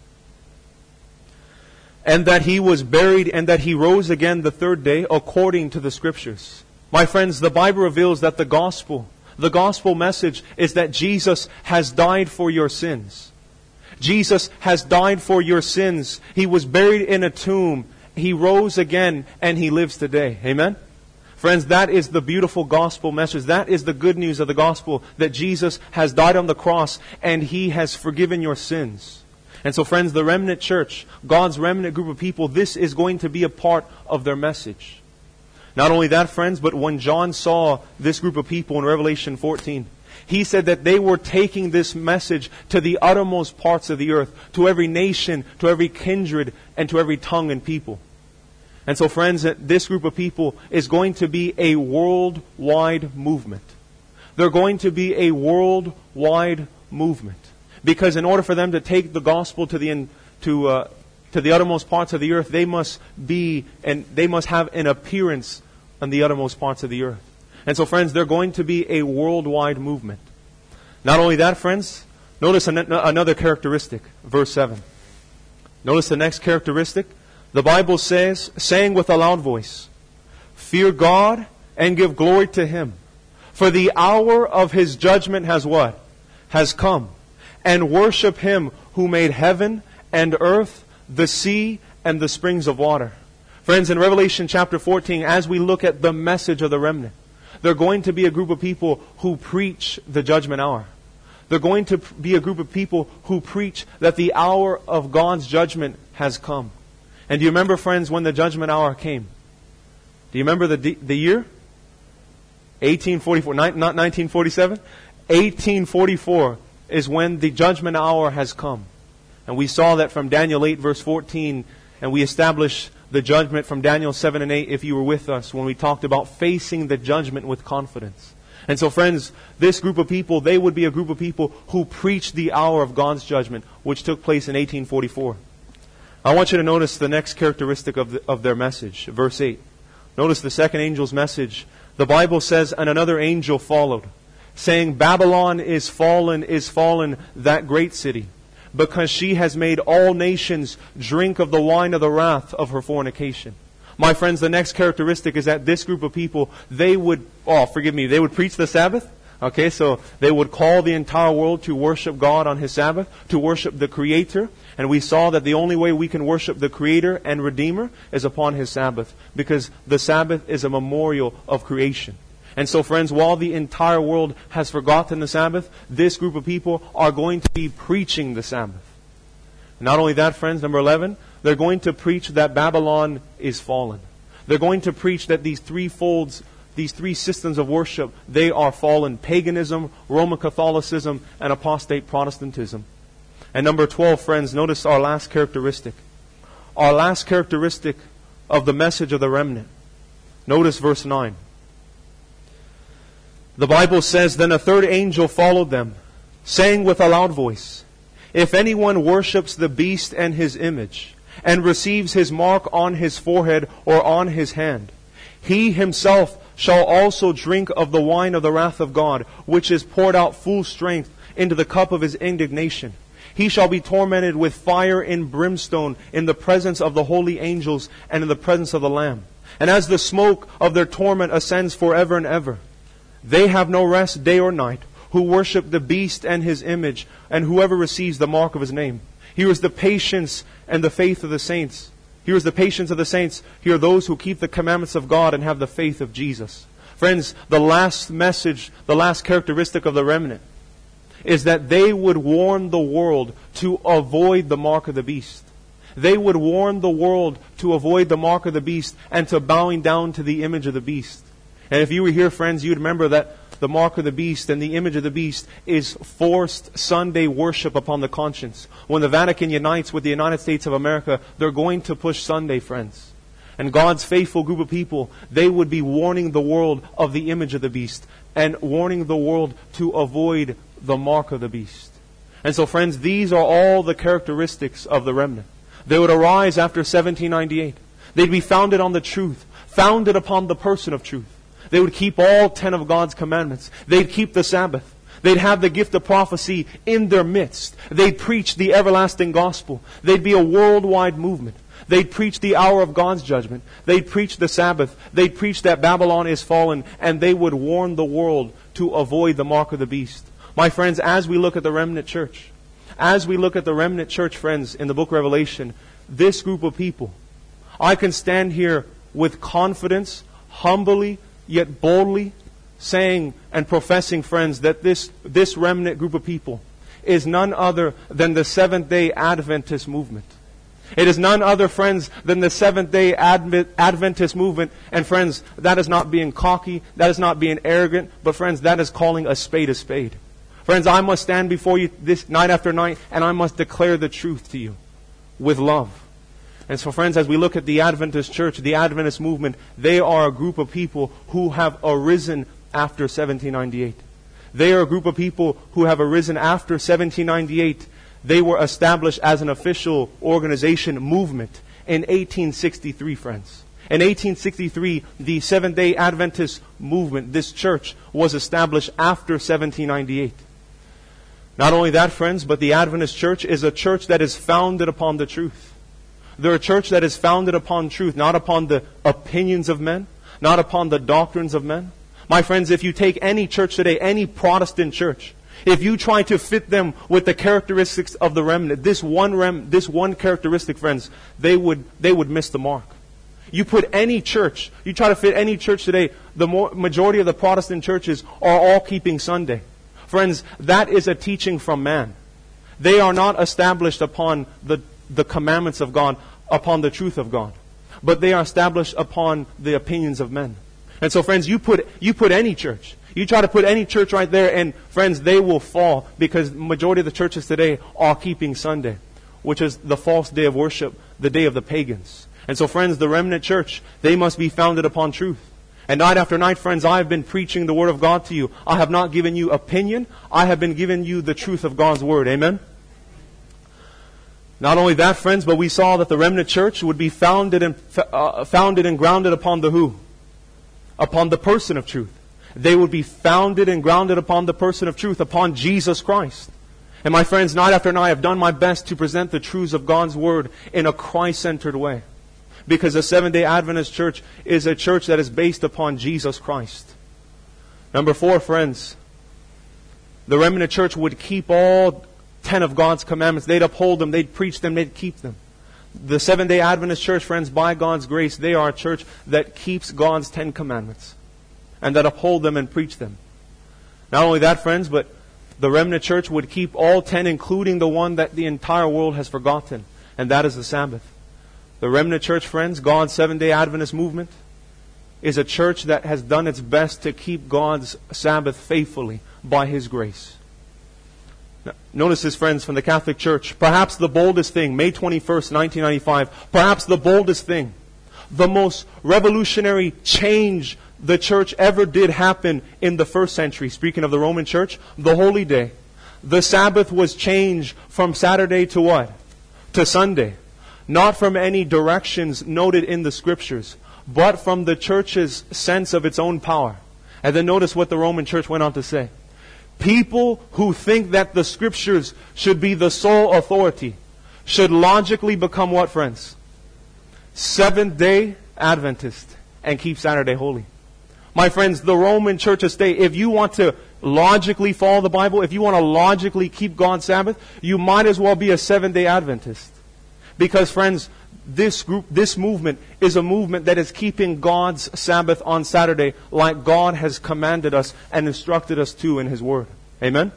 And that He was buried and that He rose again the third day according to the Scriptures. My friends, the Bible reveals that the gospel, the gospel message is that Jesus has died for your sins. Jesus has died for your sins. He was buried in a tomb. He rose again and He lives today. Amen? Friends, that is the beautiful gospel message. That is the good news of the gospel, that Jesus has died on the cross and He has forgiven your sins. And so, friends, the remnant church, God's remnant group of people, this is going to be a part of their message. Not only that, friends, but when John saw this group of people in Revelation fourteen, He said that they were taking this message to the uttermost parts of the earth, to every nation, to every kindred, and to every tongue and people. And so, friends, this group of people is going to be a worldwide movement. They're going to be a worldwide movement. Because in order for them to take the gospel to the in, to uh, to the uttermost parts of the earth, they must be and they must have an appearance on the uttermost parts of the earth. And so, friends, they're going to be a worldwide movement. Not only that, friends, notice an, another characteristic, verse seven. Notice the next characteristic. The Bible says, saying with a loud voice, "Fear God and give glory to Him, for the hour of His judgment has what? Has come. And worship Him who made heaven and earth, the sea, and the springs of water." Friends, in Revelation chapter fourteen, as we look at the message of the remnant, they're going to be a group of people who preach the judgment hour. They're going to be a group of people who preach that the hour of God's judgment has come. And do you remember, friends, when the judgment hour came? Do you remember the the year? eighteen forty-four, not nineteen forty-seven? eighteen forty-four is when the judgment hour has come. And we saw that from Daniel eight verse fourteen, and we established the judgment from Daniel seven and eight if you were with us when we talked about facing the judgment with confidence. And so, friends, this group of people, they would be a group of people who preached the hour of God's judgment, which took place in eighteen forty-four. I want you to notice the next characteristic of, the, of their message, verse eight. Notice the second angel's message. The Bible says, "And another angel followed, saying, Babylon is fallen, is fallen, that great city, because she has made all nations drink of the wine of the wrath of her fornication." My friends, the next characteristic is that this group of people, they would, oh, forgive me, they would preach the Sabbath. Okay, so they would call the entire world to worship God on His Sabbath, to worship the Creator. And we saw that the only way we can worship the Creator and Redeemer is upon His Sabbath, because the Sabbath is a memorial of creation. And so, friends, while the entire world has forgotten the Sabbath, this group of people are going to be preaching the Sabbath. Not only that, friends, number eleven, they're going to preach that Babylon is fallen. They're going to preach that these three folds, these three systems of worship, they are fallen: paganism, Roman Catholicism, and apostate Protestantism. And number twelve, friends, notice our last characteristic. Our last characteristic of the message of the remnant. Notice verse nine. The Bible says, "Then a third angel followed them, saying with a loud voice, If anyone worships the beast and his image, and receives his mark on his forehead or on his hand, he himself shall also drink of the wine of the wrath of God, which is poured out full strength into the cup of His indignation. He shall be tormented with fire and brimstone in the presence of the holy angels and in the presence of the Lamb. And as the smoke of their torment ascends forever and ever, they have no rest day or night, who worship the beast and his image, and whoever receives the mark of his name. Here is the patience and the faith of the saints. Here is the patience of the saints. Here are those who keep the commandments of God and have the faith of Jesus." Friends, the last message, the last characteristic of the remnant is that they would warn the world to avoid the mark of the beast. They would warn the world to avoid the mark of the beast and to bowing down to the image of the beast. And if you were here, friends, you'd remember that the mark of the beast and the image of the beast is forced Sunday worship upon the conscience. When the Vatican unites with the United States of America, they're going to push Sunday, friends. And God's faithful group of people, they would be warning the world of the image of the beast and warning the world to avoid the mark of the beast. And so, friends, these are all the characteristics of the remnant. They would arise after seventeen ninety-eight. They'd be founded on the truth, founded upon the person of truth. They would keep all ten of God's commandments. They'd keep the Sabbath. They'd have the gift of prophecy in their midst. They'd preach the everlasting gospel. They'd be a worldwide movement. They'd preach the hour of God's judgment. They'd preach the Sabbath. They'd preach that Babylon is fallen. And they would warn the world to avoid the mark of the beast. My friends, as we look at the remnant church, as we look at the remnant church, friends, in the book of Revelation, this group of people, I can stand here with confidence, humbly, yet boldly, saying and professing, friends, that this, this remnant group of people is none other than the Seventh-day Adventist movement. It is none other, friends, than the Seventh-day Adventist movement. And friends, that is not being cocky, that is not being arrogant, but friends, that is calling a spade a spade. Friends, I must stand before you this night after night, and I must declare the truth to you with love. And so friends, as we look at the Adventist church, the Adventist movement, they are a group of people who have arisen after seventeen ninety-eight. They are a group of people who have arisen after seventeen ninety-eight. They were established as an official organization movement in eighteen sixty-three, friends. In eighteen sixty-three, the Seventh-day Adventist movement, this church, was established after seventeen ninety-eight. Not only that, friends, but the Adventist church is a church that is founded upon the truth. They're a church that is founded upon truth, not upon the opinions of men, not upon the doctrines of men. My friends, if you take any church today, any Protestant church, if you try to fit them with the characteristics of the remnant, this one rem, this one characteristic, friends, they would they would miss the mark. You put any church, you try to fit any church today, the more, majority of the Protestant churches are all keeping Sunday. Friends, that is a teaching from man. They are not established upon the, the commandments of God, upon the truth of God, but they are established upon the opinions of men. And so, friends, you put you put any church, you try to put any church right there, and friends, they will fall, because the majority of the churches today are keeping Sunday, which is the false day of worship, the day of the pagans. And so, friends, the remnant church, they must be founded upon truth. And night after night, friends, I have been preaching the Word of God to you. I have not given you opinion. I have been giving you the truth of God's Word. Amen? Not only that, friends, but we saw that the remnant church would be founded and uh, founded and grounded upon the who? Upon the person of truth. They would be founded and grounded upon the person of truth, upon Jesus Christ. And my friends, night after night, I have done my best to present the truths of God's Word in a Christ-centered way. Because the Seventh-day Adventist church is a church that is based upon Jesus Christ. Number four, friends, the remnant church would keep all ten of God's commandments. They'd uphold them, they'd preach them, they'd keep them. The Seventh-day Adventist church, friends, by God's grace, they are a church that keeps God's ten commandments and that uphold them and preach them. Not only that, friends, but the remnant church would keep all ten, including the one that the entire world has forgotten, and that is the Sabbath. The remnant church, friends, God's Seventh-day Adventist movement, is a church that has done its best to keep God's Sabbath faithfully by His grace. Now, notice this, friends, from the Catholic Church. Perhaps the boldest thing, May twenty-first, nineteen ninety-five, perhaps the boldest thing, the most revolutionary change the church ever did happen in the first century. Speaking of the Roman Church, the Holy Day. The Sabbath was changed from Saturday to what? To Sunday. Not from any directions noted in the Scriptures, but from the church's sense of its own power. And then notice what the Roman Church went on to say. People who think that the Scriptures should be the sole authority should logically become what, friends? Seventh-day Adventist and keep Saturday holy. My friends, the Roman Church estate, if you want to logically follow the Bible, if you want to logically keep God's Sabbath, you might as well be a Seventh-day Adventist. Because, friends, this group, this movement is a movement that is keeping God's Sabbath on Saturday like God has commanded us and instructed us to in His Word. Amen?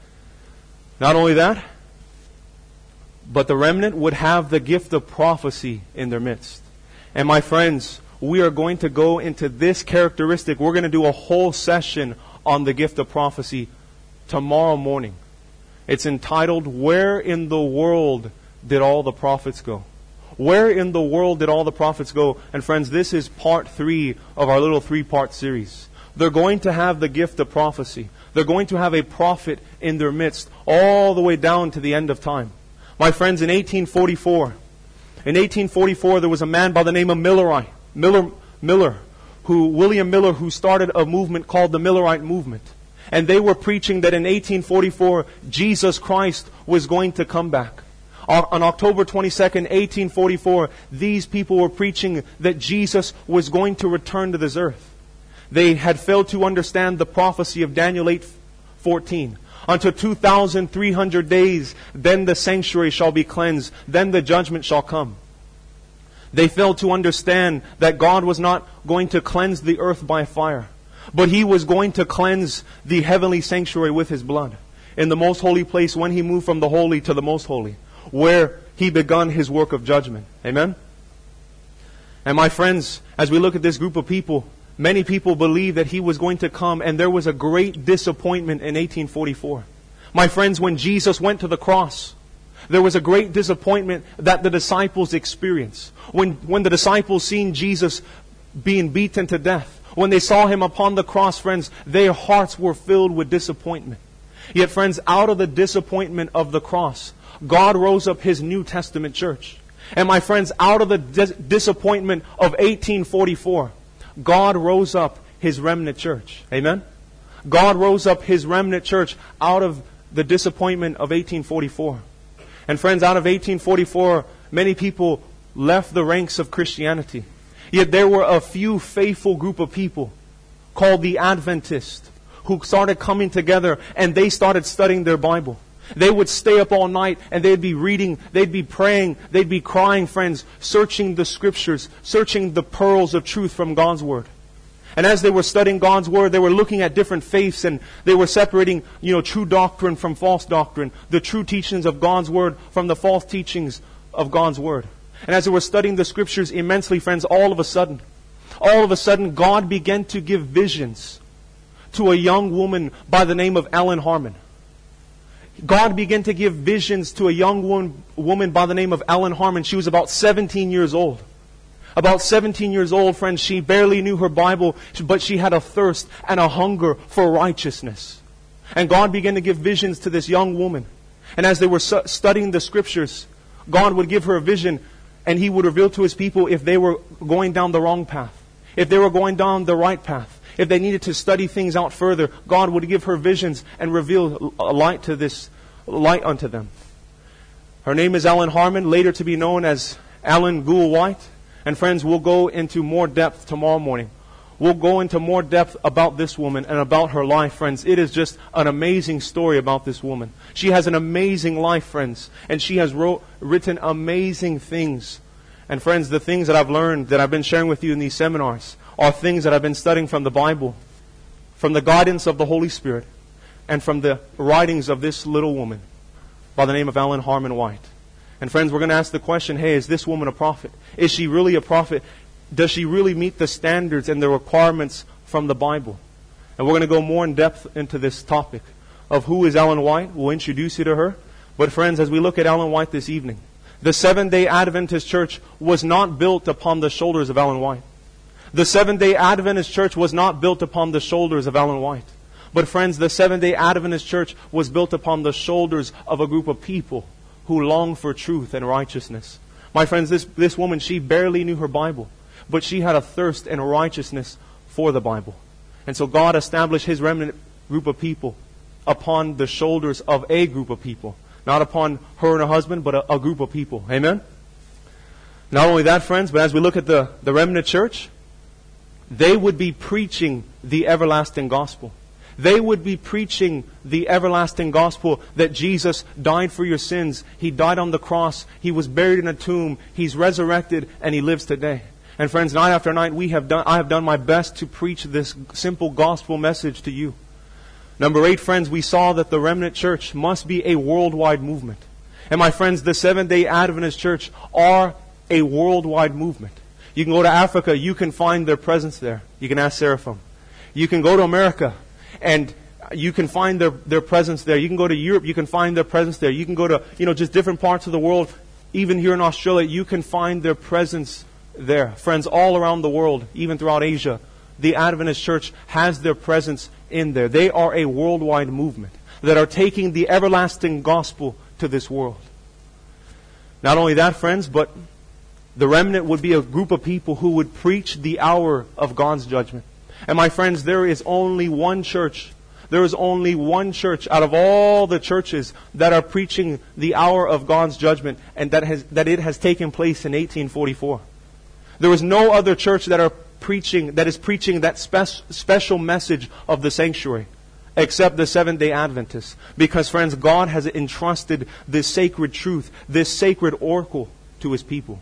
Not only that, but the remnant would have the gift of prophecy in their midst. And my friends, we are going to go into this characteristic. We're going to do a whole session on the gift of prophecy tomorrow morning. It's entitled, Where in the World Did All the Prophets Go? Where in the world did all the prophets go? And friends, this is part three of our little three-part series. They're going to have the gift of prophecy. They're going to have a prophet in their midst all the way down to the end of time. My friends, in eighteen forty-four, in eighteen forty-four, there was a man by the name of Millerite, Miller, Miller, who, William Miller, who started a movement called the Millerite movement. And they were preaching that in eighteen forty-four, Jesus Christ was going to come back. On October twenty-second, eighteen forty-four, these people were preaching that Jesus was going to return to this earth. They had failed to understand the prophecy of Daniel eight fourteen. Until two thousand three hundred days, then the sanctuary shall be cleansed, then the judgment shall come. They failed to understand that God was not going to cleanse the earth by fire, but He was going to cleanse the heavenly sanctuary with His blood. In the most holy place, when He moved from the holy to the most holy, where He begun His work of judgment. Amen? And my friends, as we look at this group of people, many people believe that He was going to come, and there was a great disappointment in eighteen forty-four. My friends, when Jesus went to the cross, there was a great disappointment that the disciples experienced. When, when the disciples seen Jesus being beaten to death, when they saw Him upon the cross, friends, their hearts were filled with disappointment. Yet, friends, out of the disappointment of the cross, God rose up His New Testament church. And my friends, out of the dis- disappointment of eighteen forty-four, God rose up His remnant church. Amen? God rose up His remnant church out of the disappointment of eighteen forty-four. And friends, out of eighteen forty-four, many people left the ranks of Christianity. Yet there were a few faithful group of people called the Adventists who started coming together, and they started studying their Bible. They would stay up all night and they'd be reading, they'd be praying, they'd be crying, friends, searching the Scriptures, searching the pearls of truth from God's Word. And as they were studying God's Word, they were looking at different faiths, and they were separating, you know, true doctrine from false doctrine, the true teachings of God's Word from the false teachings of God's Word. And as they were studying the Scriptures immensely, friends, all of a sudden, all of a sudden, God began to give visions to a young woman by the name of Ellen Harmon. God began to give visions to a young woman, woman by the name of Ellen Harmon. She was about seventeen years old. About seventeen years old, friends, she barely knew her Bible, but she had a thirst and a hunger for righteousness. And God began to give visions to this young woman. And as they were su- studying the Scriptures, God would give her a vision, and He would reveal to His people if they were going down the wrong path, if they were going down the right path. If they needed to study things out further, God would give her visions and reveal a light to this, light unto them. Her name is Ellen Harmon, later to be known as Ellen Gould White. And friends, we'll go into more depth tomorrow morning. We'll go into more depth about this woman and about her life, friends. It is just an amazing story about this woman. She has an amazing life, friends. And she has wrote, written amazing things. And friends, the things that I've learned, that I've been sharing with you in these seminars, are things that I've been studying from the Bible, from the guidance of the Holy Spirit, and from the writings of this little woman by the name of Ellen Harmon White. And friends, we're going to ask the question, hey, is this woman a prophet? Is she really a prophet? Does she really meet the standards and the requirements from the Bible? And we're going to go more in depth into this topic of who is Ellen White. We'll introduce you to her. But friends, as we look at Ellen White this evening, the Seventh-day Adventist Church was not built upon the shoulders of Ellen White. The Seventh-day Adventist Church was not built upon the shoulders of Ellen White. But friends, the Seventh-day Adventist Church was built upon the shoulders of a group of people who long for truth and righteousness. My friends, this, this woman, she barely knew her Bible, but she had a thirst and righteousness for the Bible. And so God established His remnant group of people upon the shoulders of a group of people. Not upon her and her husband, but a, a group of people. Amen? Not only that, friends, but as we look at the, the remnant church, they would be preaching the everlasting gospel. They would be preaching the everlasting gospel that Jesus died for your sins. He died on the cross. He was buried in a tomb. He's resurrected and He lives today. And friends, night after night, we have done, I have done my best to preach this simple gospel message to you. Number eight, friends, we saw that the remnant church must be a worldwide movement. And my friends, the Seventh-day Adventist Church are a worldwide movement. You can go to Africa, you can find their presence there. You can ask Seraphim. You can go to America, and you can find their, their presence there. You can go to Europe, you can find their presence there. You can go to, you know, just different parts of the world. Even here in Australia, you can find their presence there. Friends, all around the world, even throughout Asia, the Adventist Church has their presence in there. They are a worldwide movement that are taking the everlasting gospel to this world. Not only that, friends, but the remnant would be a group of people who would preach the hour of God's judgment. And my friends, there is only one church. There is only one church out of all the churches that are preaching the hour of God's judgment, and that has that it has taken place in eighteen forty-four. There is no other church that are preaching that is preaching that spe- special message of the sanctuary, except the Seventh-day Adventists. Because, friends, God has entrusted this sacred truth, this sacred oracle, to His people.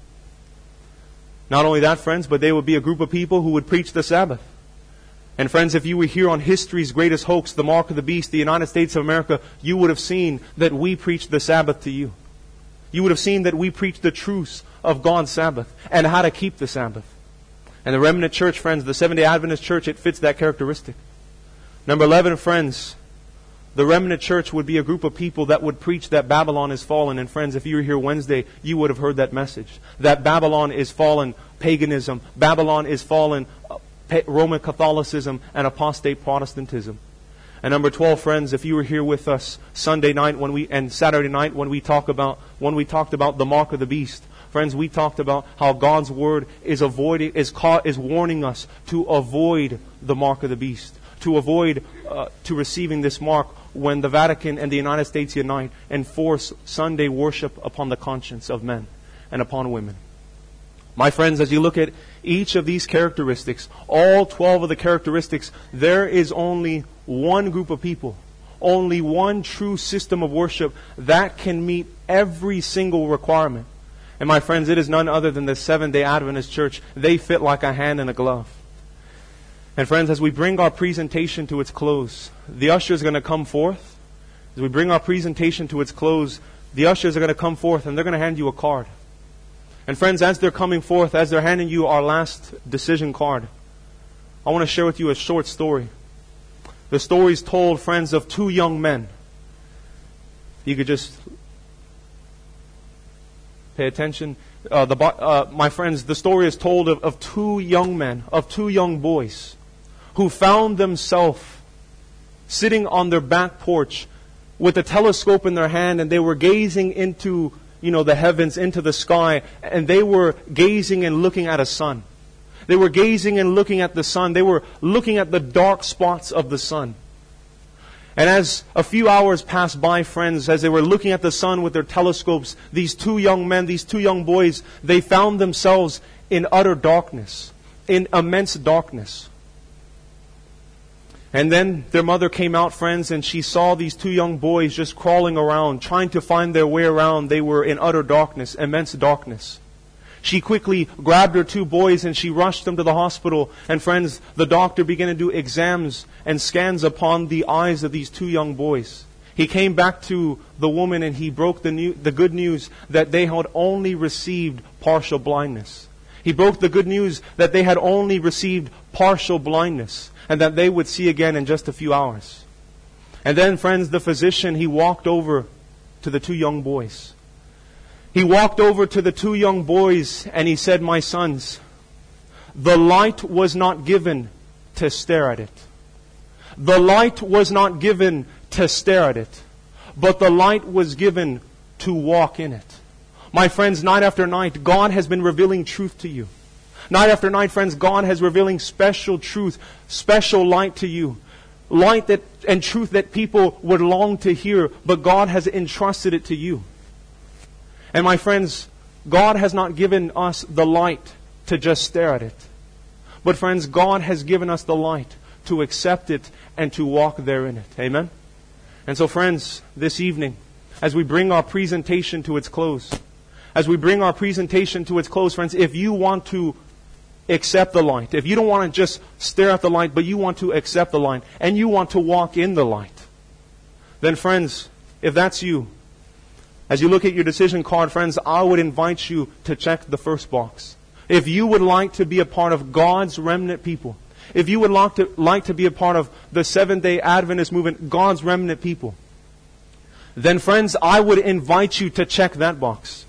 Not only that, friends, but they would be a group of people who would preach the Sabbath. And friends, if you were here on history's greatest hoax, the mark of the beast, the United States of America, you would have seen that we preach the Sabbath to you. you would have seen that we preach the truths of God's Sabbath and how to keep the Sabbath. And the remnant church, friends, the Seventh-day Adventist church, it fits that characteristic. Number eleven, friends, the remnant church would be a group of people that would preach that Babylon is fallen. And friends, if you were here Wednesday, you would have heard that message. That Babylon is fallen paganism. Babylon is fallen Roman Catholicism and apostate Protestantism. And number twelve, friends, if you were here with us Sunday night when we and Saturday night when we talk about when we talked about the mark of the beast, friends, we talked about how God's word is avoiding is caught, is warning us to avoid the mark of the beast, to avoid uh, to receiving this mark when the Vatican and the United States unite and force Sunday worship upon the conscience of men and upon women. My friends, as you look at each of these characteristics, all twelve of the characteristics, there is only one group of people, only one true system of worship that can meet every single requirement. And my friends, it is none other than the Seventh-day Adventist Church. They fit like a hand in a glove. And friends, as we bring our presentation to its close, the ushers are going to come forth. As we bring our presentation to its close, the ushers are going to come forth and they're going to hand you a card. And friends, as they're coming forth, as they're handing you our last decision card, I want to share with you a short story. The story is told, friends, of two young men. You could just pay attention. Uh, the, uh, my friends, the story is told of, of two young men, of two young boys, who found themselves sitting on their back porch with a telescope in their hand, and they were gazing into, you know, the heavens, into the sky, and they were gazing and looking at a sun. They were gazing and looking at the sun. They were looking at the dark spots of the sun. And as a few hours passed by, friends, as they were looking at the sun with their telescopes, these two young men, these two young boys, they found themselves in utter darkness, in immense darkness. And then their mother came out, friends, and she saw these two young boys just crawling around, trying to find their way around. They were in utter darkness, immense darkness. She quickly grabbed her two boys and she rushed them to the hospital. And friends, the doctor began to do exams and scans upon the eyes of these two young boys. He came back to the woman and he broke the new, the good news that they had only received partial blindness. He broke the good news that they had only received partial blindness and that they would see again in just a few hours. And then, friends, the physician, he walked over to the two young boys. He walked over to the two young boys and he said, "My sons, the light was not given to stare at it. The light was not given to stare at it, but the light was given to walk in it." My friends, night after night, God has been revealing truth to you. Night after night, friends, God has revealing special truth, special light to you. Light that and truth that people would long to hear, but God has entrusted it to you. And my friends, God has not given us the light to just stare at it. But friends, God has given us the light to accept it and to walk therein it. Amen? And so friends, this evening, as we bring our presentation to its close, as we bring our presentation to its close, friends, if you want to accept the light, if you don't want to just stare at the light, but you want to accept the light, and you want to walk in the light, then friends, if that's you, as you look at your decision card, friends, I would invite you to check the first box. If you would like to be a part of God's remnant people, if you would like to, like to be a part of the Seventh-day Adventist movement, God's remnant people, then friends, I would invite you to check that box.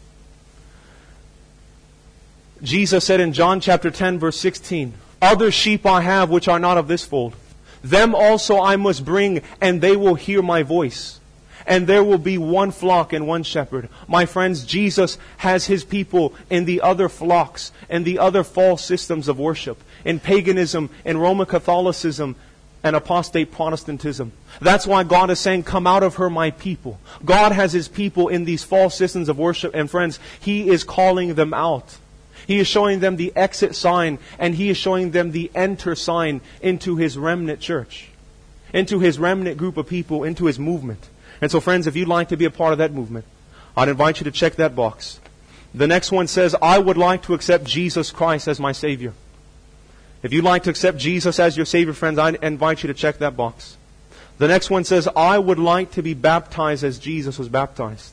Jesus said in John chapter ten, verse sixteen, "Other sheep I have which are not of this fold. Them also I must bring, and they will hear my voice. And there will be one flock and one shepherd." My friends, Jesus has His people in the other flocks and the other false systems of worship, in paganism, in Roman Catholicism, and apostate Protestantism. That's why God is saying, "Come out of her, my people." God has His people in these false systems of worship, and friends, He is calling them out. He is showing them the exit sign, and He is showing them the enter sign into His remnant church, into His remnant group of people, into His movement. And so friends, if you'd like to be a part of that movement, I'd invite you to check that box. The next one says, "I would like to accept Jesus Christ as my Savior." If you'd like to accept Jesus as your Savior, friends, I invite you to check that box. The next one says, "I would like to be baptized as Jesus was baptized."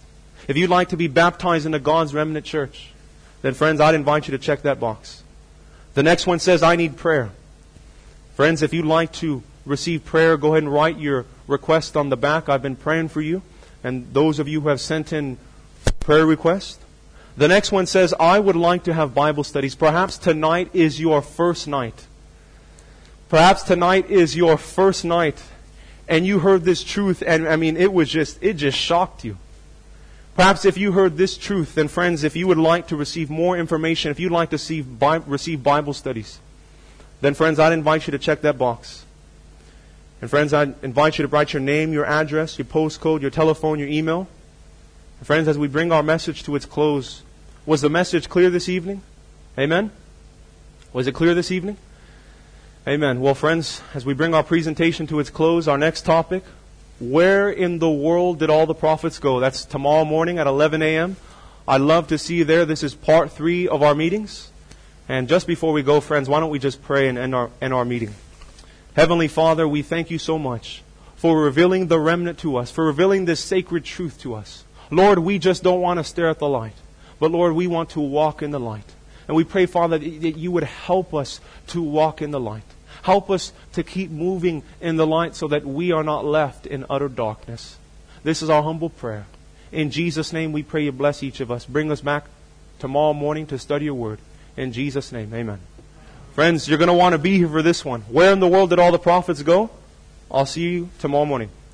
If you'd like to be baptized into God's remnant church, then friends, I'd invite you to check that box. The next one says, I need prayer. Friends, if you'd like to receive prayer, go ahead and write your request on the back. I've been praying for you. And those of you who have sent in prayer requests. The next one says, I would like to have Bible studies. Perhaps tonight is your first night. Perhaps tonight is your first night. And you heard this truth, and I mean, it was just, it just shocked you. Perhaps if you heard this truth, then friends, if you would like to receive more information, if you'd like to receive receive Bible studies, then friends, I'd invite you to check that box. And friends, I'd invite you to write your name, your address, your postcode, your telephone, your email. And friends, as we bring our message to its close, was the message clear this evening? Amen? Was it clear this evening? Amen. Well, friends, as we bring our presentation to its close, our next topic, where in the world did all the prophets go? That's tomorrow morning at eleven a.m. I'd love to see you there. This is part three of our meetings. And just before we go, friends, why don't we just pray and end our, end our meeting? Heavenly Father, we thank you so much for revealing the remnant to us, for revealing this sacred truth to us. Lord, we just don't want to stare at the light. But Lord, we want to walk in the light. And we pray, Father, that you would help us to walk in the light. Help us to keep moving in the light so that we are not left in utter darkness. This is our humble prayer. In Jesus' name we pray you bless each of us. Bring us back tomorrow morning to study your word. In Jesus' name, amen. Friends, you're going to want to be here for this one. Where in the world did all the prophets go? I'll see you tomorrow morning.